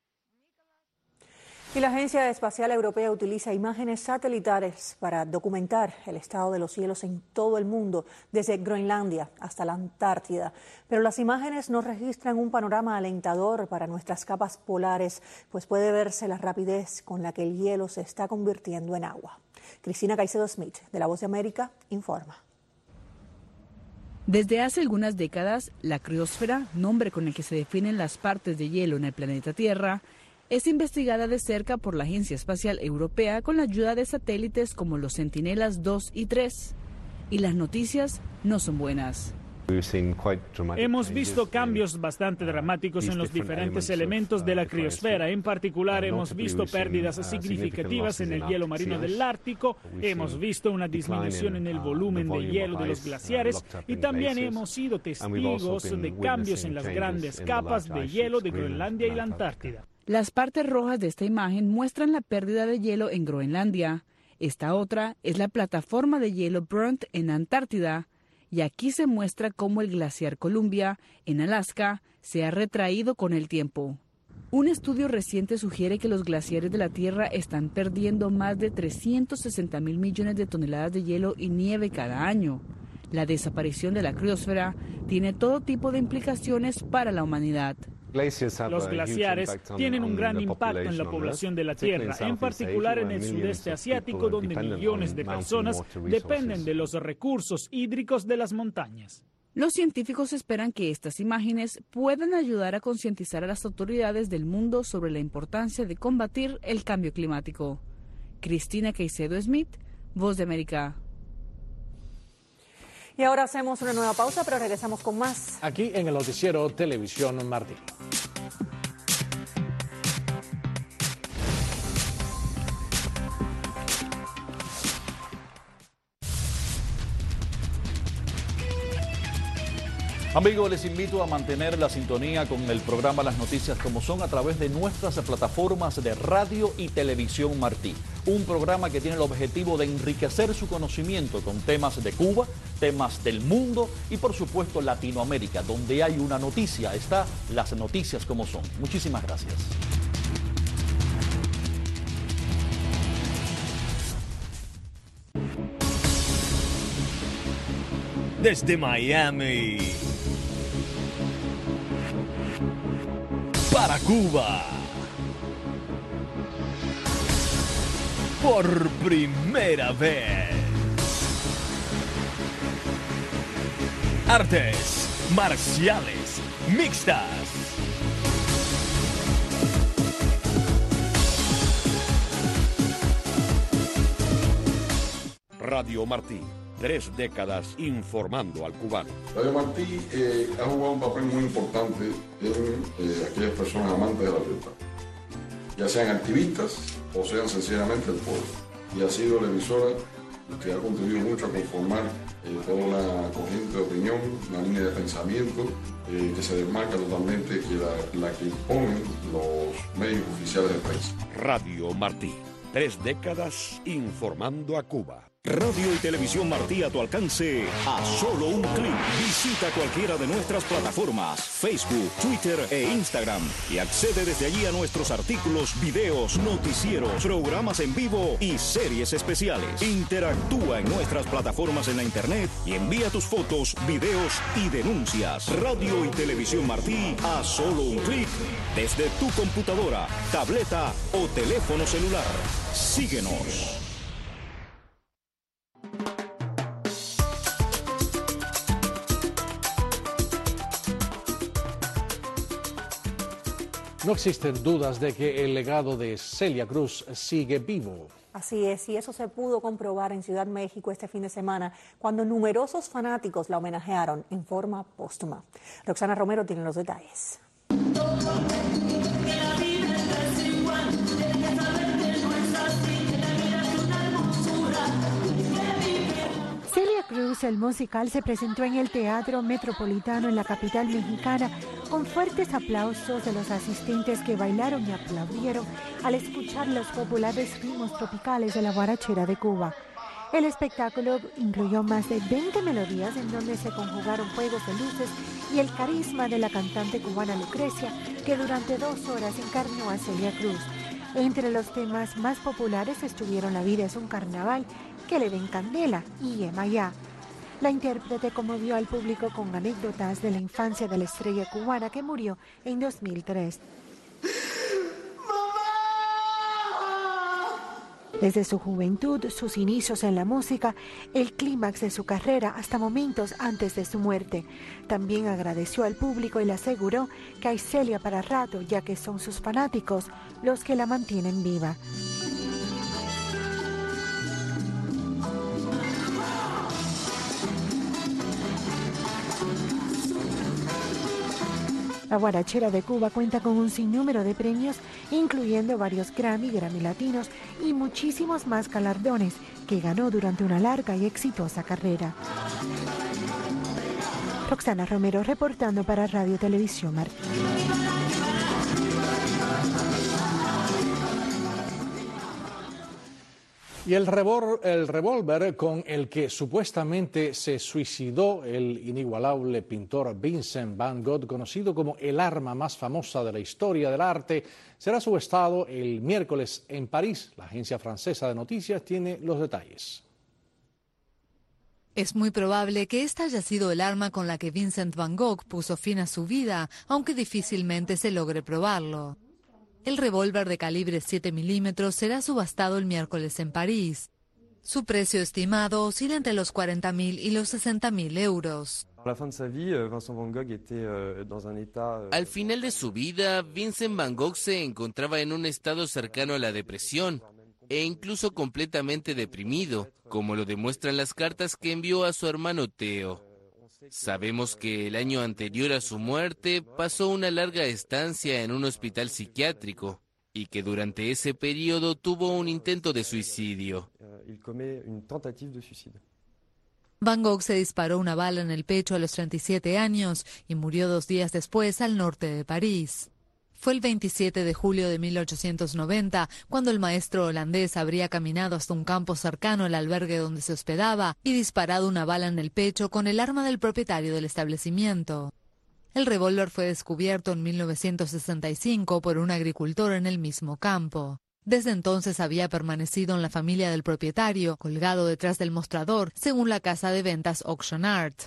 Y la Agencia Espacial Europea utiliza imágenes satelitales para documentar el estado de los cielos en todo el mundo, desde Groenlandia hasta la Antártida. Pero las imágenes no registran un panorama alentador para nuestras capas polares, pues puede verse la rapidez con la que el hielo se está convirtiendo en agua. Cristina Caicedo Smith, de La Voz de América, informa. Desde hace algunas décadas, la criosfera, nombre con el que se definen las partes de hielo en el planeta Tierra, es investigada de cerca por la Agencia Espacial Europea con la ayuda de satélites como los Centinelas 2 y 3. Y las noticias no son buenas. Hemos visto cambios bastante dramáticos en los diferentes elementos de la criosfera. En particular, hemos visto pérdidas significativas en el hielo marino del Ártico, hemos visto una disminución en el volumen de hielo de los glaciares y también hemos sido testigos de cambios en las grandes capas de hielo de Groenlandia y la Antártida. Las partes rojas de esta imagen muestran la pérdida de hielo en Groenlandia. Esta otra es la plataforma de hielo Brunt en Antártida. Y aquí se muestra cómo el glaciar Columbia, en Alaska, se ha retraído con el tiempo. Un estudio reciente sugiere que los glaciares de la Tierra están perdiendo más de 360.000 millones de toneladas de hielo y nieve cada año. La desaparición de la criosfera tiene todo tipo de implicaciones para la humanidad. Los glaciares tienen un gran impacto en la población de la Tierra, en particular en el sudeste asiático, donde millones de personas dependen de los recursos hídricos de las montañas. Los científicos esperan que estas imágenes puedan ayudar a concientizar a las autoridades del mundo sobre la importancia de combatir el cambio climático. Cristina Caicedo Smith, Voz de América. Y ahora hacemos una nueva pausa, pero regresamos con más. Aquí en el noticiero Televisión Martí. Amigos, les invito a mantener la sintonía con el programa Las Noticias como son a través de nuestras plataformas de radio y televisión Martí. Un programa que tiene el objetivo de enriquecer su conocimiento con temas de Cuba, temas del mundo y por supuesto Latinoamérica. Donde hay una noticia, está Las Noticias como son. Muchísimas gracias. Desde Miami para Cuba, por primera vez, artes marciales mixtas. Radio Martí. 3 décadas informando al cubano. Radio Martí ha jugado un papel muy importante en aquellas personas amantes de la libertad, ya sean activistas o sean sencillamente el pueblo, y ha sido la emisora que ha contribuido mucho a conformar toda una corriente de opinión, una línea de pensamiento que se desmarca totalmente que la que imponen los medios oficiales del país. Radio Martí, 3 décadas informando a Cuba. Radio y Televisión Martí a tu alcance a solo un clic. Visita cualquiera de nuestras plataformas, Facebook, Twitter e Instagram y accede desde allí a nuestros artículos, videos, noticieros, programas en vivo y series especiales. Interactúa en nuestras plataformas en la internet y envía tus fotos, videos y denuncias. Radio y Televisión Martí a solo un clic desde tu computadora, tableta o teléfono celular. Síguenos. No existen dudas de que el legado de Celia Cruz sigue vivo. Así es, y eso se pudo comprobar en Ciudad México este fin de semana, cuando numerosos fanáticos la homenajearon en forma póstuma. Roxana Romero tiene los detalles. Celia Cruz, el musical, se presentó en el Teatro Metropolitano en la capital mexicana con fuertes aplausos de los asistentes que bailaron y aplaudieron al escuchar los populares ritmos tropicales de la guarachera de Cuba. El espectáculo incluyó más de 20 melodías en donde se conjugaron juegos de luces y el carisma de la cantante cubana Lucrecia, que durante 2 horas encarnó a Celia Cruz. Entre los temas más populares estuvieron La vida es un carnaval, Que le den candela y Yemayá. La intérprete conmovió al público con anécdotas de la infancia de la estrella cubana que murió en 2003. Desde su juventud, sus inicios en la música, el clímax de su carrera hasta momentos antes de su muerte. También agradeció al público y le aseguró que hay Celia para rato, ya que son sus fanáticos los que la mantienen viva. La guarachera de Cuba cuenta con un sinnúmero de premios, incluyendo varios Grammy, Grammy Latinos y muchísimos más galardones que ganó durante una larga y exitosa carrera. Roxana Romero reportando para Radio Televisión Martí. Y el revólver con el que supuestamente se suicidó el inigualable pintor Vincent Van Gogh, conocido como el arma más famosa de la historia del arte, será subastado el miércoles en París. La agencia francesa de noticias tiene los detalles. Es muy probable que esta haya sido el arma con la que Vincent Van Gogh puso fin a su vida, aunque difícilmente se logre probarlo. El revólver de calibre 7 milímetros será subastado el miércoles en París. Su precio estimado oscila entre los 40.000 y los 60.000 euros. Al final de su vida, Vincent Van Gogh se encontraba en un estado cercano a la depresión e incluso completamente deprimido, como lo demuestran las cartas que envió a su hermano Theo. Sabemos que el año anterior a su muerte pasó una larga estancia en un hospital psiquiátrico y que durante ese periodo tuvo un intento de suicidio. Van Gogh se disparó una bala en el pecho a los 37 años y murió 2 días después al norte de París. Fue el 27 de julio de 1890 cuando el maestro holandés habría caminado hasta un campo cercano al albergue donde se hospedaba y disparado una bala en el pecho con el arma del propietario del establecimiento. El revólver fue descubierto en 1965 por un agricultor en el mismo campo. Desde entonces había permanecido en la familia del propietario, colgado detrás del mostrador, según la casa de ventas Auction Art.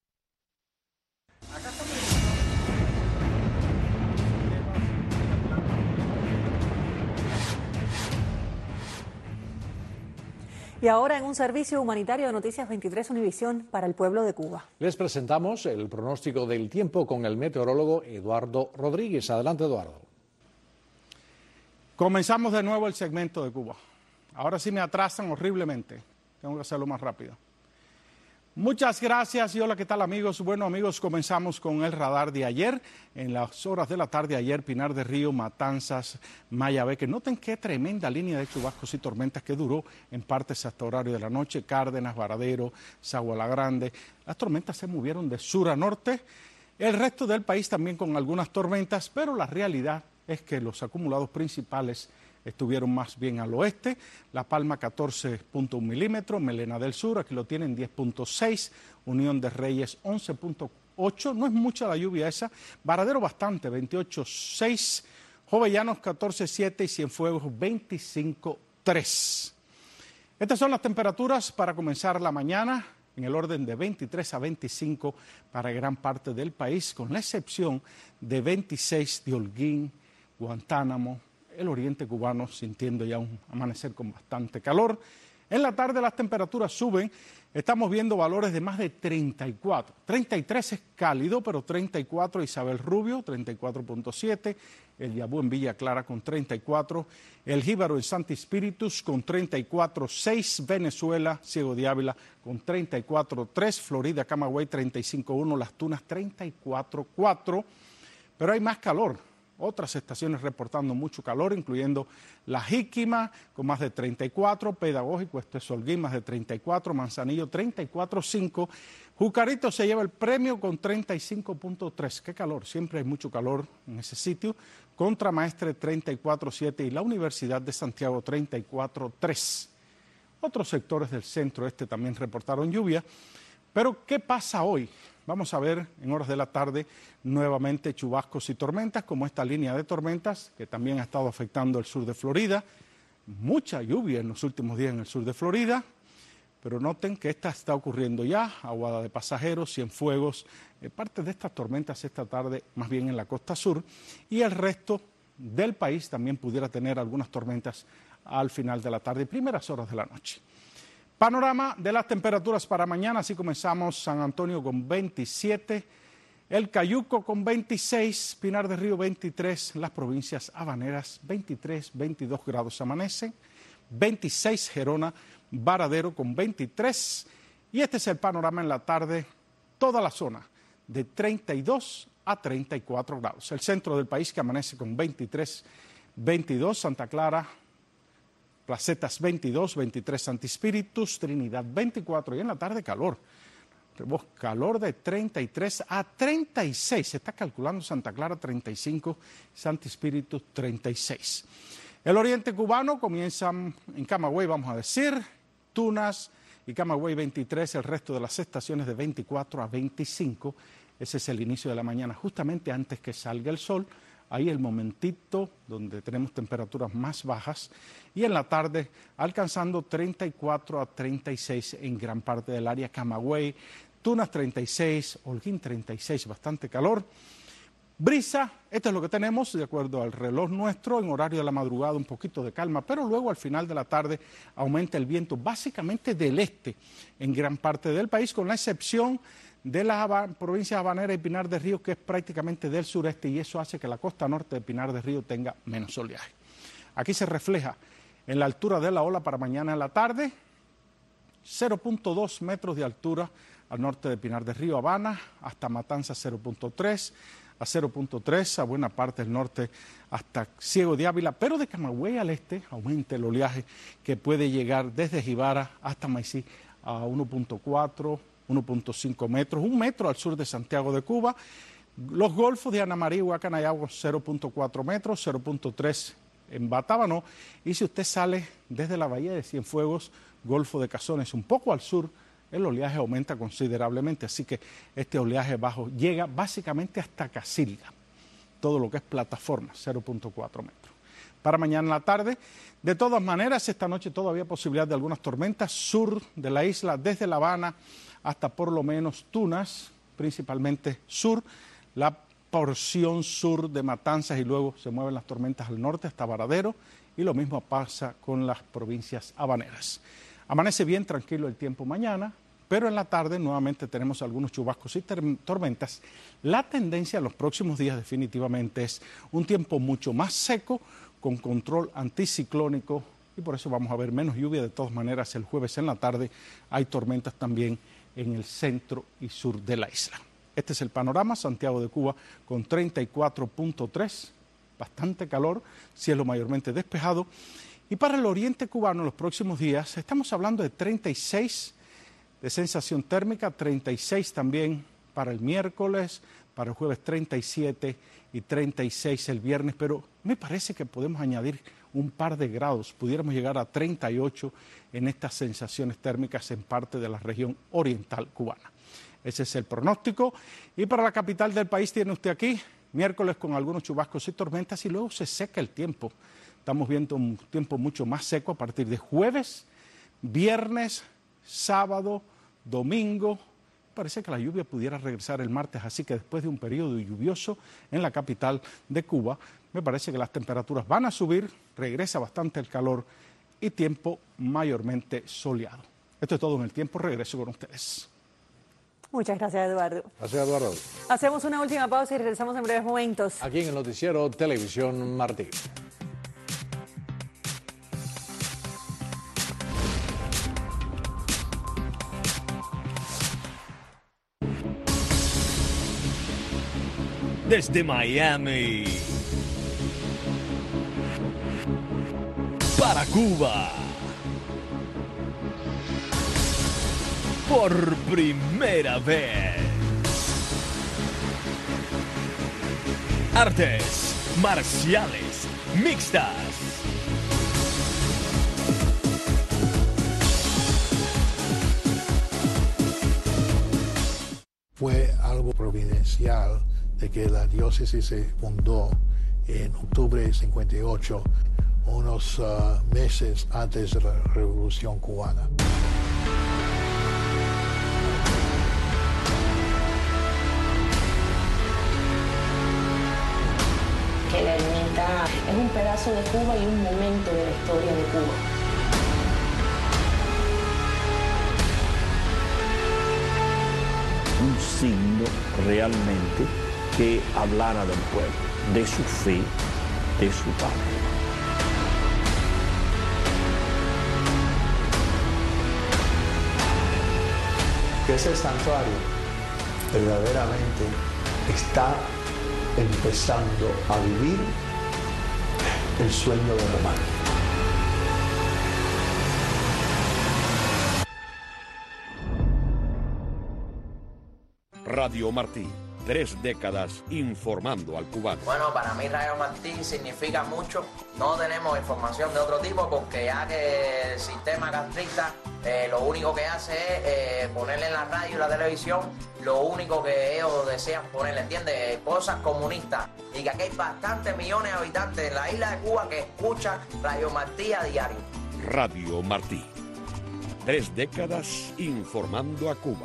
Y ahora en un servicio humanitario de Noticias 23 Univisión para el pueblo de Cuba. Les presentamos el pronóstico del tiempo con el meteorólogo Eduardo Rodríguez. Adelante, Eduardo. Comenzamos de nuevo el segmento de Cuba. Ahora sí me atrasan horriblemente. Tengo que hacerlo más rápido. Muchas gracias y hola, ¿qué tal amigos? Bueno amigos, comenzamos con el radar de ayer. En las horas de la tarde ayer, Pinar del Río, Matanzas, Mayabeque. Noten qué tremenda línea de chubascos y tormentas que duró en partes hasta horario de la noche. Cárdenas, Varadero, Sagua la Grande. Las tormentas se movieron de sur a norte. El resto del país también con algunas tormentas, pero la realidad es que los acumulados principales estuvieron más bien al oeste. La Palma 14.1 milímetros, Melena del Sur, aquí lo tienen 10.6, Unión de Reyes 11.8, no es mucha la lluvia esa. Varadero bastante, 28.6, Jovellanos 14.7 y Cienfuegos 25.3. Estas son las temperaturas para comenzar la mañana, en el orden de 23 a 25 para gran parte del país, con la excepción de 26 de Holguín, Guantánamo, el oriente cubano sintiendo ya un amanecer con bastante calor. En la tarde las temperaturas suben, estamos viendo valores de más de 34. 33 es cálido, pero 34 Isabel Rubio, 34.7, el Yabú en Villa Clara con 34, el Jíbaro en Santi Espíritus con 34.6, Venezuela, Ciego de Ávila con 34.3, Florida, Camagüey 35.1, Las Tunas 34.4, pero hay más calor. Otras estaciones reportando mucho calor, incluyendo La Jíquima con más de 34, Pedagógico, este es Holguín, más de 34, Manzanillo 34.5, Jucarito se lleva el premio con 35.3, qué calor, siempre hay mucho calor en ese sitio, Contramaestre 34.7 y la Universidad de Santiago 34.3. Otros sectores del centro también reportaron lluvia, pero ¿qué pasa hoy? Vamos a ver en horas de la tarde nuevamente chubascos y tormentas, como esta línea de tormentas que también ha estado afectando el sur de Florida. Mucha lluvia en los últimos días en el sur de Florida, pero noten que esta está ocurriendo ya, Aguada de Pasajeros, Cienfuegos, parte de estas tormentas esta tarde más bien en la costa sur, y el resto del país también pudiera tener algunas tormentas al final de la tarde y primeras horas de la noche. Panorama de las temperaturas para mañana, así comenzamos: San Antonio con 27, El Cayuco con 26, Pinar del Río 23, las provincias habaneras 23, 22 grados amanecen, 26 Gerona, Varadero con 23, y este es el panorama en la tarde, toda la zona de 32 a 34 grados. El centro del país que amanece con 23, 22, Santa Clara, Placetas 22, 23 Santi Espíritus, Trinidad 24 y en la tarde calor. Calor de 33 a 36, se está calculando Santa Clara 35, Santi Espíritus 36. El oriente cubano comienza en Camagüey, vamos a decir, Tunas y Camagüey 23, el resto de las estaciones de 24 a 25. Ese es el inicio de la mañana, justamente antes que salga el sol. Ahí el momentito donde tenemos temperaturas más bajas y en la tarde alcanzando 34 a 36 en gran parte del área. Camagüey, Tunas 36, Holguín 36, bastante calor. Brisa, esto es lo que tenemos de acuerdo al reloj nuestro, en horario de la madrugada un poquito de calma, pero luego al final de la tarde aumenta el viento básicamente del este en gran parte del país, con la excepción de las provincias habaneras y Pinar del Río, que es prácticamente del sureste, y eso hace que la costa norte de Pinar del Río tenga menos oleaje. Aquí se refleja en la altura de la ola para mañana en la tarde, 0.2 metros de altura al norte de Pinar del Río, Habana, hasta Matanzas 0.3, a 0.3 a buena parte del norte hasta Ciego de Ávila, pero de Camagüey al este aumenta el oleaje que puede llegar desde Jibara hasta Maicí a 1.4, 1.5 metros, 1 metro al sur de Santiago de Cuba. Los golfos de Anamarí y Guacanayagua 0.4 metros, 0.3 en Batábano, y si usted sale desde la bahía de Cienfuegos, Golfo de Cazones, un poco al sur, el oleaje aumenta considerablemente, así que este oleaje bajo llega básicamente hasta Casilga, todo lo que es plataforma, 0.4 metros. Para mañana en la tarde, de todas maneras, esta noche todavía posibilidad de algunas tormentas, sur de la isla, desde La Habana hasta por lo menos Tunas, principalmente sur, la porción sur de Matanzas y luego se mueven las tormentas al norte hasta Varadero y lo mismo pasa con las provincias habaneras. Amanece bien tranquilo el tiempo mañana, pero en la tarde nuevamente tenemos algunos chubascos y tormentas. La tendencia en los próximos días definitivamente es un tiempo mucho más seco, con control anticiclónico, y por eso vamos a ver menos lluvia. De todas maneras, el jueves en la tarde hay tormentas también en el centro y sur de la isla. Este es el panorama. Santiago de Cuba con 34.3, bastante calor, cielo mayormente despejado. Y para el oriente cubano en los próximos días estamos hablando de 36 de sensación térmica, 36 también para el miércoles, para el jueves 37 y 36 el viernes, pero me parece que podemos añadir un par de grados, pudiéramos llegar a 38 en estas sensaciones térmicas en parte de la región oriental cubana. Ese es el pronóstico. Y para la capital del país tiene usted aquí, miércoles con algunos chubascos y tormentas y luego se seca el tiempo. Estamos viendo un tiempo mucho más seco a partir de jueves, viernes, sábado, domingo. Parece que la lluvia pudiera regresar el martes, así que después de un periodo lluvioso en la capital de Cuba, me parece que las temperaturas van a subir, regresa bastante el calor y tiempo mayormente soleado. Esto es todo en el tiempo, regreso con ustedes. Muchas gracias, Eduardo. Gracias, Eduardo. Hacemos una última pausa y regresamos en breves momentos. Aquí en el noticiero Televisión Martí. Desde Miami para Cuba, por primera vez, artes marciales mixtas. Fue algo providencial de que la diócesis se fundó en octubre de 58, unos meses antes de la Revolución Cubana. Que la ermita es un pedazo de Cuba y un momento de la historia de Cuba. Un signo realmente que hablara del pueblo, de su fe, de su padre. Que ese santuario verdaderamente está empezando a vivir el sueño de Román. Radio Martí, 3 décadas informando al cubano. Bueno, para mí Radio Martí significa mucho. No tenemos información de otro tipo porque ya que el sistema castrista lo único que hace es ponerle en la radio y la televisión lo único que ellos desean ponerle, ¿entiendes? Cosas comunistas. Y que aquí hay bastantes millones de habitantes en la isla de Cuba que escuchan Radio Martí a diario. Radio Martí, 3 décadas informando a Cuba.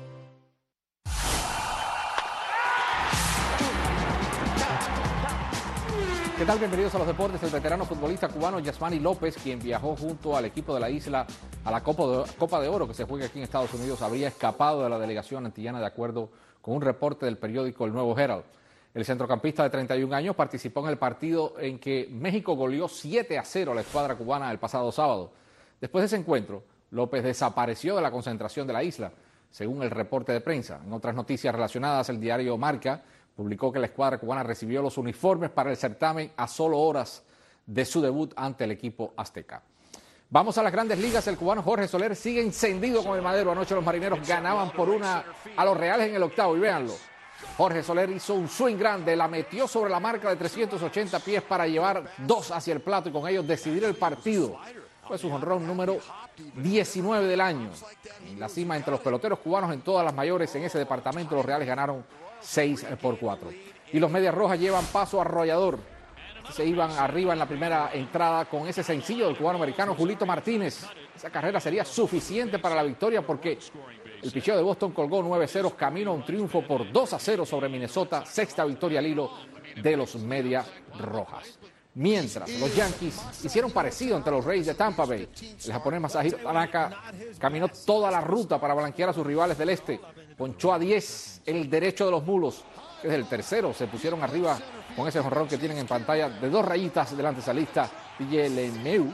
¿Qué tal? Bienvenidos a los deportes. El veterano futbolista cubano Yasmani López, quien viajó junto al equipo de la isla a la Copa de Oro que se juega aquí en Estados Unidos, habría escapado de la delegación antillana de acuerdo con un reporte del periódico El Nuevo Herald. El centrocampista de 31 años participó en el partido en que México goleó 7-0 a la escuadra cubana el pasado sábado. Después de ese encuentro, López desapareció de la concentración de la isla, según el reporte de prensa. En otras noticias relacionadas, el diario Marca publicó que la escuadra cubana recibió los uniformes para el certamen a solo horas de su debut ante el equipo azteca. Vamos a las grandes ligas. El cubano Jorge Soler sigue encendido con el madero. Anoche los marineros ganaban por 1 a los Reales en el octavo y véanlo. Jorge Soler hizo un swing grande, la metió sobre la marca de 380 pies para llevar 2 hacia el plato y con ellos decidir el partido. Fue su jonrón número 19 del año. En la cima entre los peloteros cubanos en todas las mayores en ese departamento, los Reales ganaron 6-4. Y los Medias Rojas llevan paso arrollador. Se iban arriba en la primera entrada con ese sencillo del cubano americano Julito Martínez. Esa carrera sería suficiente para la victoria porque el picheo de Boston colgó 9-0 camino a un triunfo por 2-0 sobre Minnesota, 6ª victoria al hilo de los Medias Rojas. Mientras los Yankees hicieron parecido ante los Rays de Tampa Bay, el japonés Masahiro Tanaka caminó toda la ruta para blanquear a sus rivales del este. Ponchó a 10 el derecho de los Mulos, que desde el tercero se pusieron arriba con ese jonrón que tienen en pantalla de 2 rayitas del antesalista DJ LeMahieu.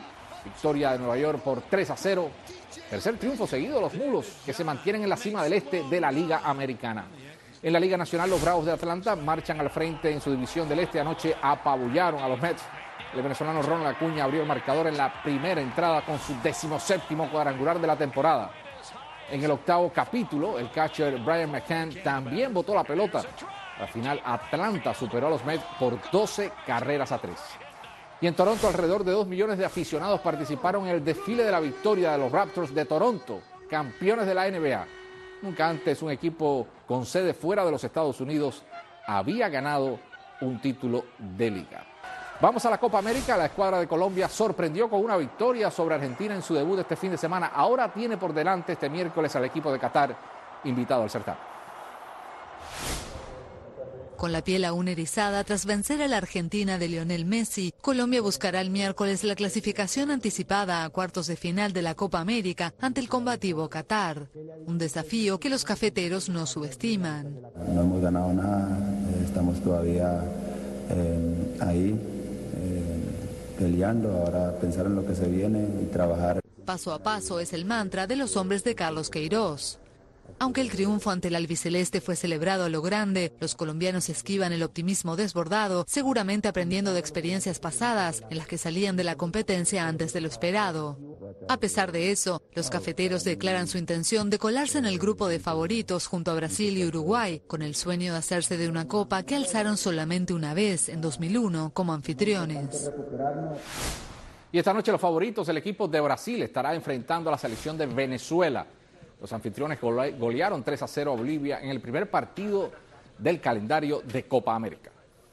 Victoria de Nueva York por 3-0. Tercer triunfo seguido de los Mulos, que se mantienen en la cima del este de la Liga Americana. En la Liga Nacional, los Bravos de Atlanta marchan al frente en su división del este. Anoche apabullaron a los Mets. El venezolano Ronald Acuña abrió el marcador en la primera entrada con su 17º cuadrangular de la temporada. En el octavo capítulo, el catcher Brian McCann también botó la pelota. Al final, Atlanta superó a los Mets por 12-3. Y en Toronto, alrededor de 2 millones de aficionados participaron en el desfile de la victoria de los Raptors de Toronto, campeones de la NBA. Nunca antes un equipo con sede fuera de los Estados Unidos había ganado un título de liga. Vamos a la Copa América. La escuadra de Colombia sorprendió con una victoria sobre Argentina en su debut este fin de semana. Ahora tiene por delante este miércoles al equipo de Qatar, invitado al certamen. Con la piel aún erizada tras vencer a la Argentina de Lionel Messi, Colombia buscará el miércoles la clasificación anticipada a cuartos de final de la Copa América ante el combativo Qatar. Un desafío que los cafeteros no subestiman. No hemos ganado nada, estamos todavía ahí peleando, ahora pensar en lo que se viene y trabajar. Paso a paso es el mantra de los hombres de Carlos Queiroz. Aunque el triunfo ante el albiceleste fue celebrado a lo grande, los colombianos esquivan el optimismo desbordado, seguramente aprendiendo de experiencias pasadas en las que salían de la competencia antes de lo esperado. A pesar de eso, los cafeteros declaran su intención de colarse en el grupo de favoritos junto a Brasil y Uruguay, con el sueño de hacerse de una copa que alzaron solamente una vez, en 2001, como anfitriones. Y esta noche los favoritos, el equipo de Brasil, estará enfrentando a la selección de Venezuela. Los anfitriones golearon 3-0 a Bolivia en el primer partido del calendario de Copa América.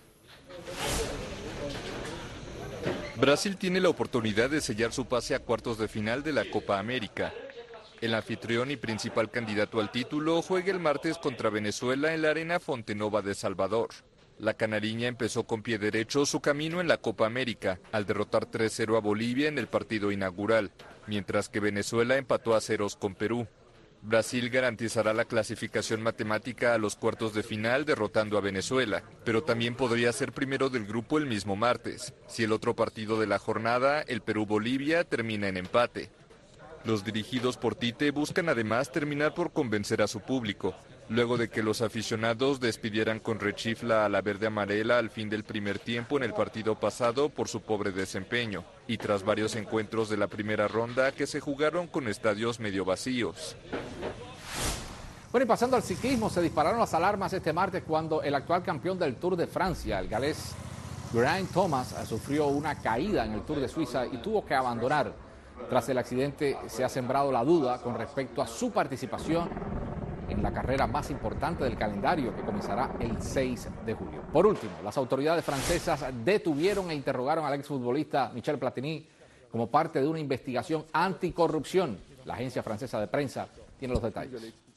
Brasil tiene la oportunidad de sellar su pase a cuartos de final de la Copa América. El anfitrión y principal candidato al título juega el martes contra Venezuela en la Arena Fontenova de Salvador. La canariña empezó con pie derecho su camino en la Copa América al derrotar 3-0 a Bolivia en el partido inaugural, mientras que Venezuela empató a ceros con Perú. Brasil garantizará la clasificación matemática a los cuartos de final derrotando a Venezuela, pero también podría ser primero del grupo el mismo martes, si el otro partido de la jornada, el Perú-Bolivia, termina en empate. Los dirigidos por Tite buscan además terminar por convencer a su público, luego de que los aficionados despidieran con rechifla a la verde amarela al fin del primer tiempo en el partido pasado por su pobre desempeño, y tras varios encuentros de la primera ronda que se jugaron con estadios medio vacíos. Bueno, y pasando al ciclismo, se dispararon las alarmas este martes cuando el actual campeón del Tour de Francia, el galés Geraint Thomas, sufrió una caída en el Tour de Suiza y tuvo que abandonar. Tras el accidente se ha sembrado la duda con respecto a su participación en la carrera más importante del calendario que comenzará el 6 de julio. Por último, las autoridades francesas detuvieron e interrogaron al exfutbolista Michel Platini como parte de una investigación anticorrupción. La agencia francesa de prensa tiene los detalles.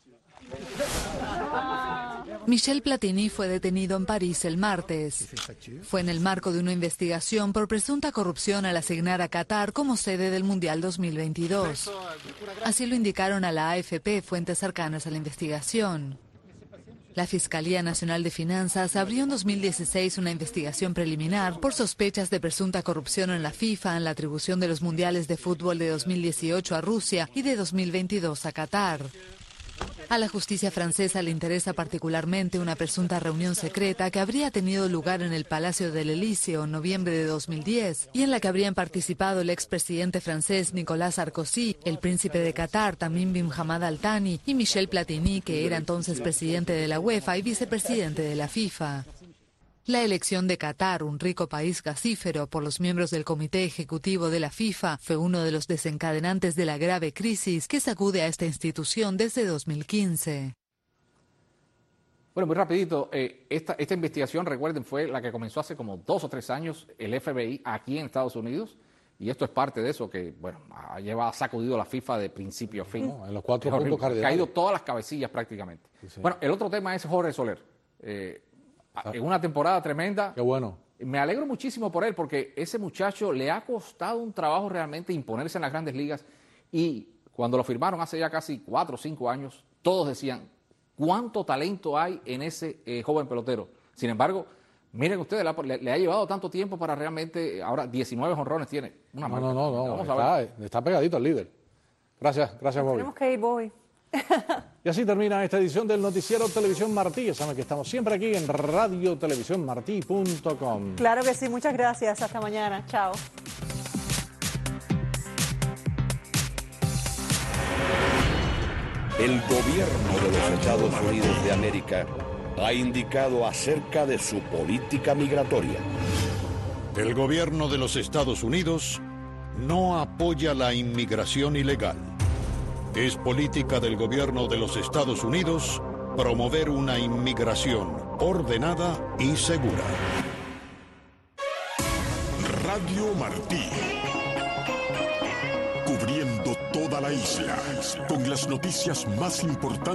Michel Platini fue detenido en París el martes. Fue en el marco de una investigación por presunta corrupción al asignar a Qatar como sede del Mundial 2022. Así lo indicaron a la AFP fuentes cercanas a la investigación. La Fiscalía Nacional de Finanzas abrió en 2016 una investigación preliminar por sospechas de presunta corrupción en la FIFA en la atribución de los mundiales de fútbol de 2018 a Rusia y de 2022 a Qatar. A la justicia francesa le interesa particularmente una presunta reunión secreta que habría tenido lugar en el Palacio del Elíseo en noviembre de 2010 y en la que habrían participado el expresidente francés Nicolas Sarkozy, el príncipe de Qatar Tamim bin Hamad Al Thani y Michel Platini, que era entonces presidente de la UEFA y vicepresidente de la FIFA. La elección de Qatar, un rico país gasífero, por los miembros del Comité Ejecutivo de la FIFA, fue uno de los desencadenantes de la grave crisis que sacude a esta institución desde 2015. Bueno, muy rapidito, esta investigación, recuerden, fue la que comenzó hace como 2 o 3 años el FBI aquí en Estados Unidos, y esto es parte de eso que, bueno, ha sacudido la FIFA de principio a fin. En los 4 puntos cardinales. Ha caído todas las cabecillas prácticamente. Sí. Bueno, el otro tema es Jorge Soler. En una temporada tremenda. Qué bueno. Me alegro muchísimo por él porque ese muchacho le ha costado un trabajo realmente imponerse en las grandes ligas y cuando lo firmaron hace ya casi 4 o 5 años, todos decían cuánto talento hay en ese joven pelotero. Sin embargo, Miren ustedes, le ha llevado tanto tiempo para realmente, ahora 19 jonrones tiene. Una marca. No, está pegadito al líder. Gracias, Bobby. Tenemos que ir, Bobby. Y así termina esta edición del Noticiero Televisión Martí. Ya saben que estamos siempre aquí en radiotelevisiónmartí.com. Claro que sí, muchas gracias. Hasta mañana. Chao. El gobierno de los Estados Unidos de América ha indicado acerca de su política migratoria. El gobierno de los Estados Unidos no apoya la inmigración ilegal. Es política del gobierno de los Estados Unidos promover una inmigración ordenada y segura. Radio Martí. Cubriendo toda la isla con las noticias más importantes.